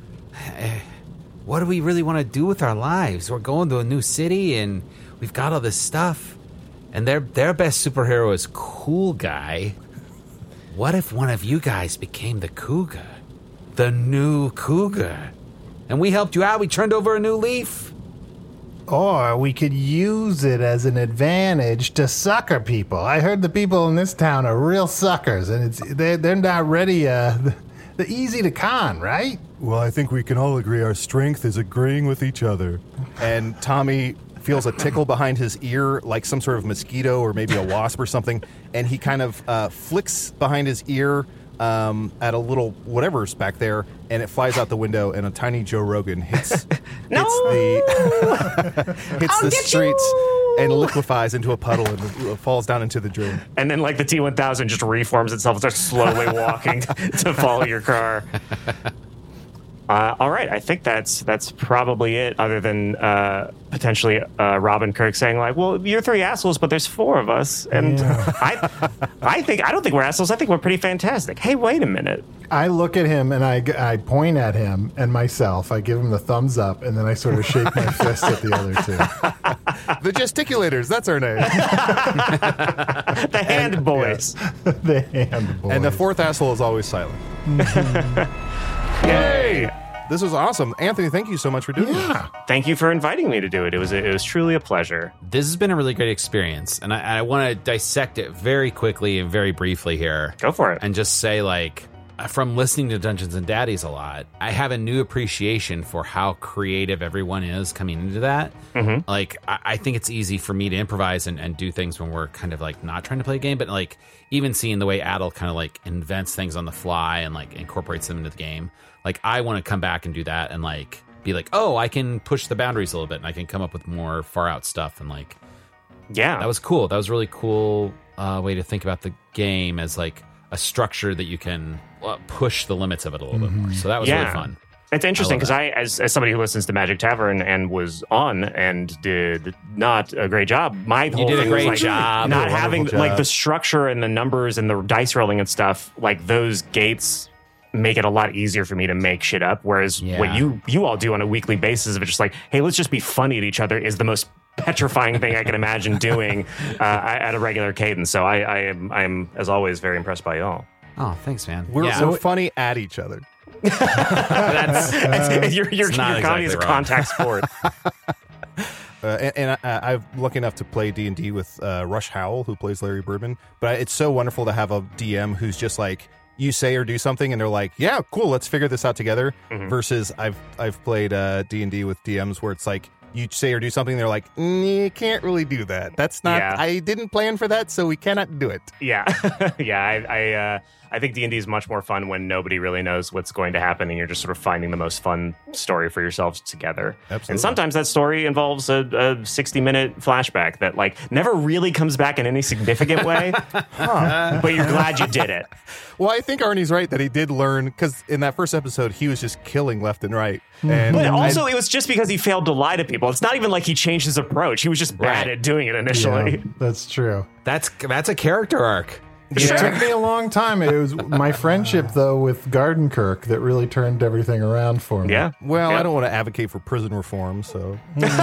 what do we really want to do with our lives? We're going to a new city, and we've got all this stuff. And their their best superhero is Cool Guy. What if one of you guys became the Cougar? The new Cougar? And we helped you out, we turned over a new leaf? Or we could use it as an advantage to sucker people. I heard the people in this town are real suckers, and it's they're, they're not ready, uh, they're easy to con, right? Well, I think we can all agree our strength is agreeing with each other. And Tommy feels a tickle behind his ear, like some sort of mosquito or maybe a wasp or something, and he kind of uh, flicks behind his ear um, at a little whatever's back there, and it flies out the window, and a tiny Joe Rogan hits, no! hits the, hits I'll the get streets you! and liquefies into a puddle and falls down into the drain. And then, like, the T one thousand just reforms itself and starts slowly walking to follow your car. Uh, all right, I think that's that's probably it, other than uh, potentially uh, Robin Kirk saying, like, well, you're three assholes, but there's four of us. And yeah. I I think I don't think we're assholes. I think we're pretty fantastic. Hey, wait a minute. I look at him and I, I point at him and myself. I give him the thumbs up, and then I sort of shake my fist at the other two. The gesticulators, that's our name. The hand and, boys. Yeah, the hand boys. And the fourth asshole is always silent. Yay! This was awesome. Anthony, thank you so much for doing yeah. this. Thank you for inviting me to do it. It was it was truly a pleasure. This has been a really great experience, and I, I want to dissect it very quickly and very briefly here. Go for it. And just say, like, from listening to Dungeons and Daddies a lot, I have a new appreciation for how creative everyone is coming into that. Mm-hmm. Like, I, I think it's easy for me to improvise and, and do things when we're kind of, like, not trying to play a game, but, like, even seeing the way Adel kind of, like, invents things on the fly and, like, incorporates them into the game. Like, I want to come back and do that and, like, be like, oh, I can push the boundaries a little bit and I can come up with more far-out stuff. And, like, yeah, that was cool. That was a really cool uh, way to think about the game as, like, a structure that you can uh, push the limits of it a little mm-hmm. bit more. So that was yeah. really fun. It's interesting because I, I as, as somebody who listens to Magic Tavern and was on and did not a great job, my you whole did thing a great was like job. not having job. like the structure and the numbers and the dice rolling and stuff, like those gates make it a lot easier for me to make shit up. Whereas yeah. what you you all do on a weekly basis of just like, hey, let's just be funny at each other is the most petrifying thing I can imagine doing uh, at a regular cadence. So I, I am I am as always very impressed by y'all. Oh, thanks, man. We're yeah. so funny at each other. That's, that's your your, your exactly comedy is a wrong. contact sport. Uh, and and I, I'm lucky enough to play D and D with uh, Rush Howell, who plays Larry Birdman. But it's so wonderful to have a D M who's just like, you say or do something, and they're like, yeah, cool, let's figure this out together. Mm-hmm. Versus I've I've played uh, D and D with D Ms where it's like, you say or do something, they're like, mm, you can't really do that. That's not, yeah. I didn't plan for that, so we cannot do it. Yeah. yeah, I I, uh, I think D and D is much more fun when nobody really knows what's going to happen and you're just sort of finding the most fun story for yourselves together. Absolutely. And sometimes that story involves a, a sixty-minute flashback that, like, never really comes back in any significant way, huh. but you're glad you did it. Well, I think Arnie's right that he did learn, because in that first episode, he was just killing left and right. And but also, I, it was just because he failed to lie to people. It's not even like he changed his approach. He was just bad Right. at doing it initially. Yeah, that's true. That's that's a character arc. It took me a long time. It was my friendship, though, with Gardenkirk that really turned everything around for me. Yeah. Well, yeah. I don't want to advocate for prison reform, so.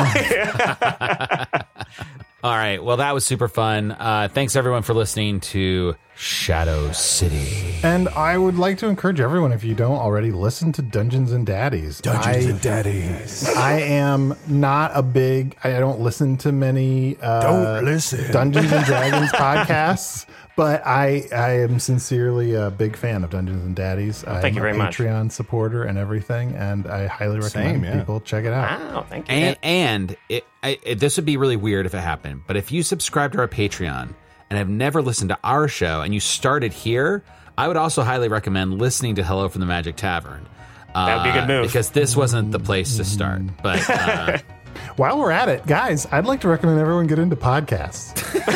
All right. Well, that was super fun. Uh, thanks, everyone, for listening to Shadow City. And I would like to encourage everyone, if you don't already, listen to Dungeons and Daddies. Dungeons I, and Daddies. I am not a big, I don't listen to many uh, Don't listen. Dungeons and Dragons podcasts, but I, I am sincerely a big fan of Dungeons and Daddies. Oh, thank I'm you very a much. Patreon supporter and everything, and I highly recommend Same, yeah. people check it out. Wow, thank you. And, and it, I, it, this would be really weird if it happened, but if you subscribe to our Patreon and have never listened to our show and you started here, I would also highly recommend listening to Hello from the Magic Tavern. Uh, That would be a good move. Because this wasn't the place to start. But uh, While we're at it, guys, I'd like to recommend everyone get into podcasts.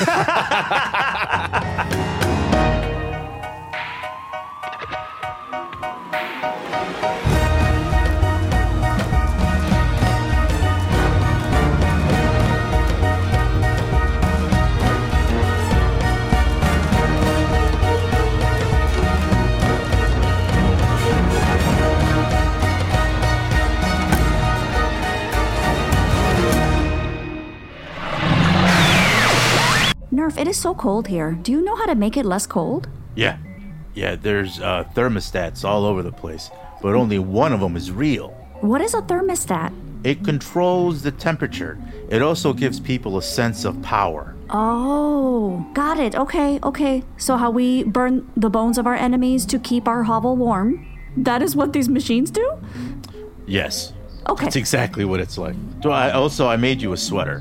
Nerf, it is so cold here. Do you know how to make it less cold? Yeah. Yeah, there's uh, thermostats all over the place, but only one of them is real. What is a thermostat? It controls the temperature. It also gives people a sense of power. Oh, got it. Okay, okay. So how we burn the bones of our enemies to keep our hovel warm? That is what these machines do? Yes. Okay. That's exactly what it's like. So I also I made you a sweater.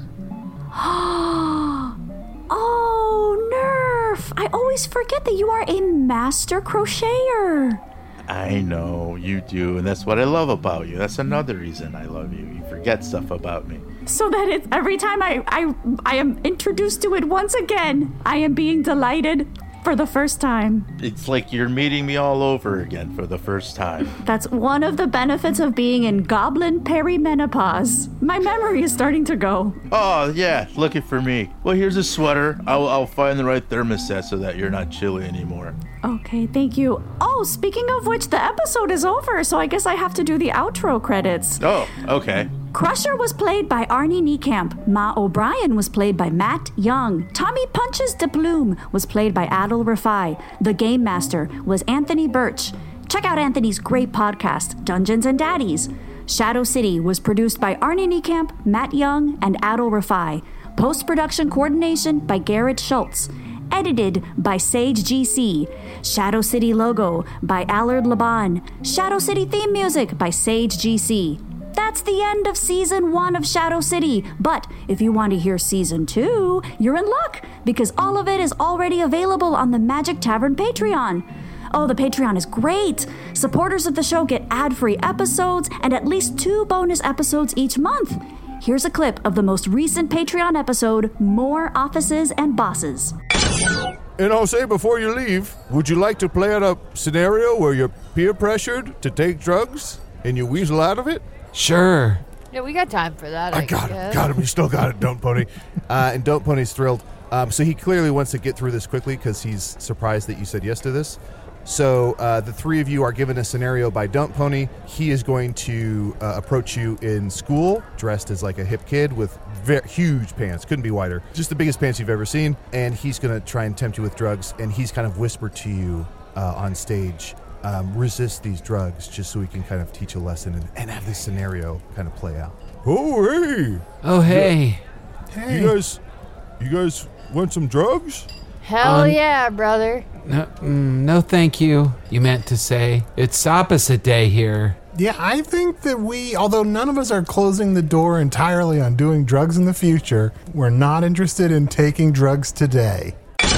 Oh, Nerf! I always forget that you are a master crocheter. I know you do, and that's what I love about you. That's another reason I love you. You forget stuff about me. So that it's every time I, I I am introduced to it once again, I am being delighted for the first time. It's like you're meeting me all over again for the first time. That's one of the benefits of being in goblin perimenopause. My memory is starting to go. Oh, yeah, looking for me. Well, here's a sweater. I'll, I'll find the right thermostat so that you're not chilly anymore. Okay, thank you. Oh, speaking of which, the episode is over, so I guess I have to do the outro credits. Oh, okay. Crusher was played by Arnie Niekamp. Ma O'Brien was played by Matt Young. Tommy Punches de Bloom was played by Adil Rafai. The Game Master was Anthony Birch. Check out Anthony's great podcast, Dungeons and Daddies. Shadow City was produced by Arnie Niekamp, Matt Young, and Adil Rafai. Post-production coordination by Garrett Schultz. Edited by Sage G C. Shadow City logo by Allard Laban. Shadow City theme music by Sage G C. That's the end of season one of Shadow City. But if you want to hear season two, you're in luck because all of it is already available on the Magic Tavern Patreon. Oh, the Patreon is great. Supporters of the show get ad-free episodes and at least two bonus episodes each month. Here's a clip of the most recent Patreon episode, More Offices and Bosses. And I'll say before you leave, would you like to play out a scenario where you're peer pressured to take drugs and you weasel out of it? sure. Yeah, we got time for that. I I got guess. him. Got him. You still got it, Don't Pony. Uh, and Don't Pony's thrilled. Um, so he clearly wants to get through this quickly because he's surprised that you said yes to this. So uh, the three of you are given a scenario by Don't Pony. He is going to uh, approach you in school, dressed as like a hip kid with very huge pants. Couldn't be wider. Just the biggest pants you've ever seen. And he's going to try and tempt you with drugs. And he's kind of whispered to you uh, on stage, um, resist these drugs, just so we can kind of teach a lesson and, and have this scenario kind of play out. Oh, hey. Oh, hey. You guys, you guys want some drugs? Hell Um, yeah, brother. No, mm, no, thank you. You meant to say it's opposite day here. Yeah, I think that we, although none of us are closing the door entirely on doing drugs in the future, we're not interested in taking drugs today.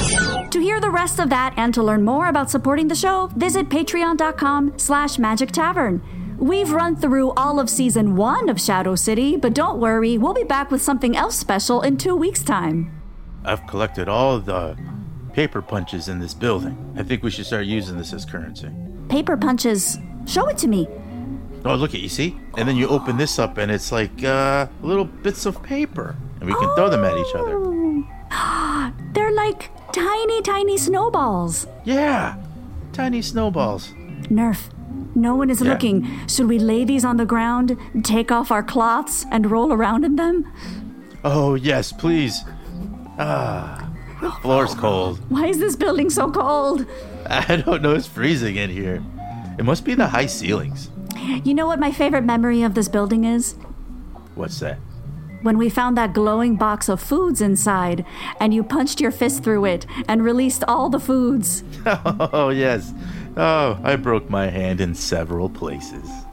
To hear the rest of that and to learn more about supporting the show, visit patreon.com slash magic tavern. We've run through all of season one of Shadow City, but don't worry, we'll be back with something else special in two weeks' time. I've collected all the paper punches in this building. I think we should start using this as currency. Paper punches. Show it to me. Oh, look at you, see? And then you open this up and it's like uh, little bits of paper. And we can throw them at each other. Oh. They're like tiny, tiny snowballs. Yeah, tiny snowballs. Nerf, no one is Yeah. looking. Should we lay these on the ground, take off our cloths, and roll around in them? Oh, yes, please. Ah, the floor's cold. Why is this building so cold? I don't know, it's freezing in here. It must be the high ceilings. You know what my favorite memory of this building is? What's that? When we found that glowing box of foods inside, and you punched your fist through it and released all the foods. Oh, yes. Oh, I broke my hand in several places.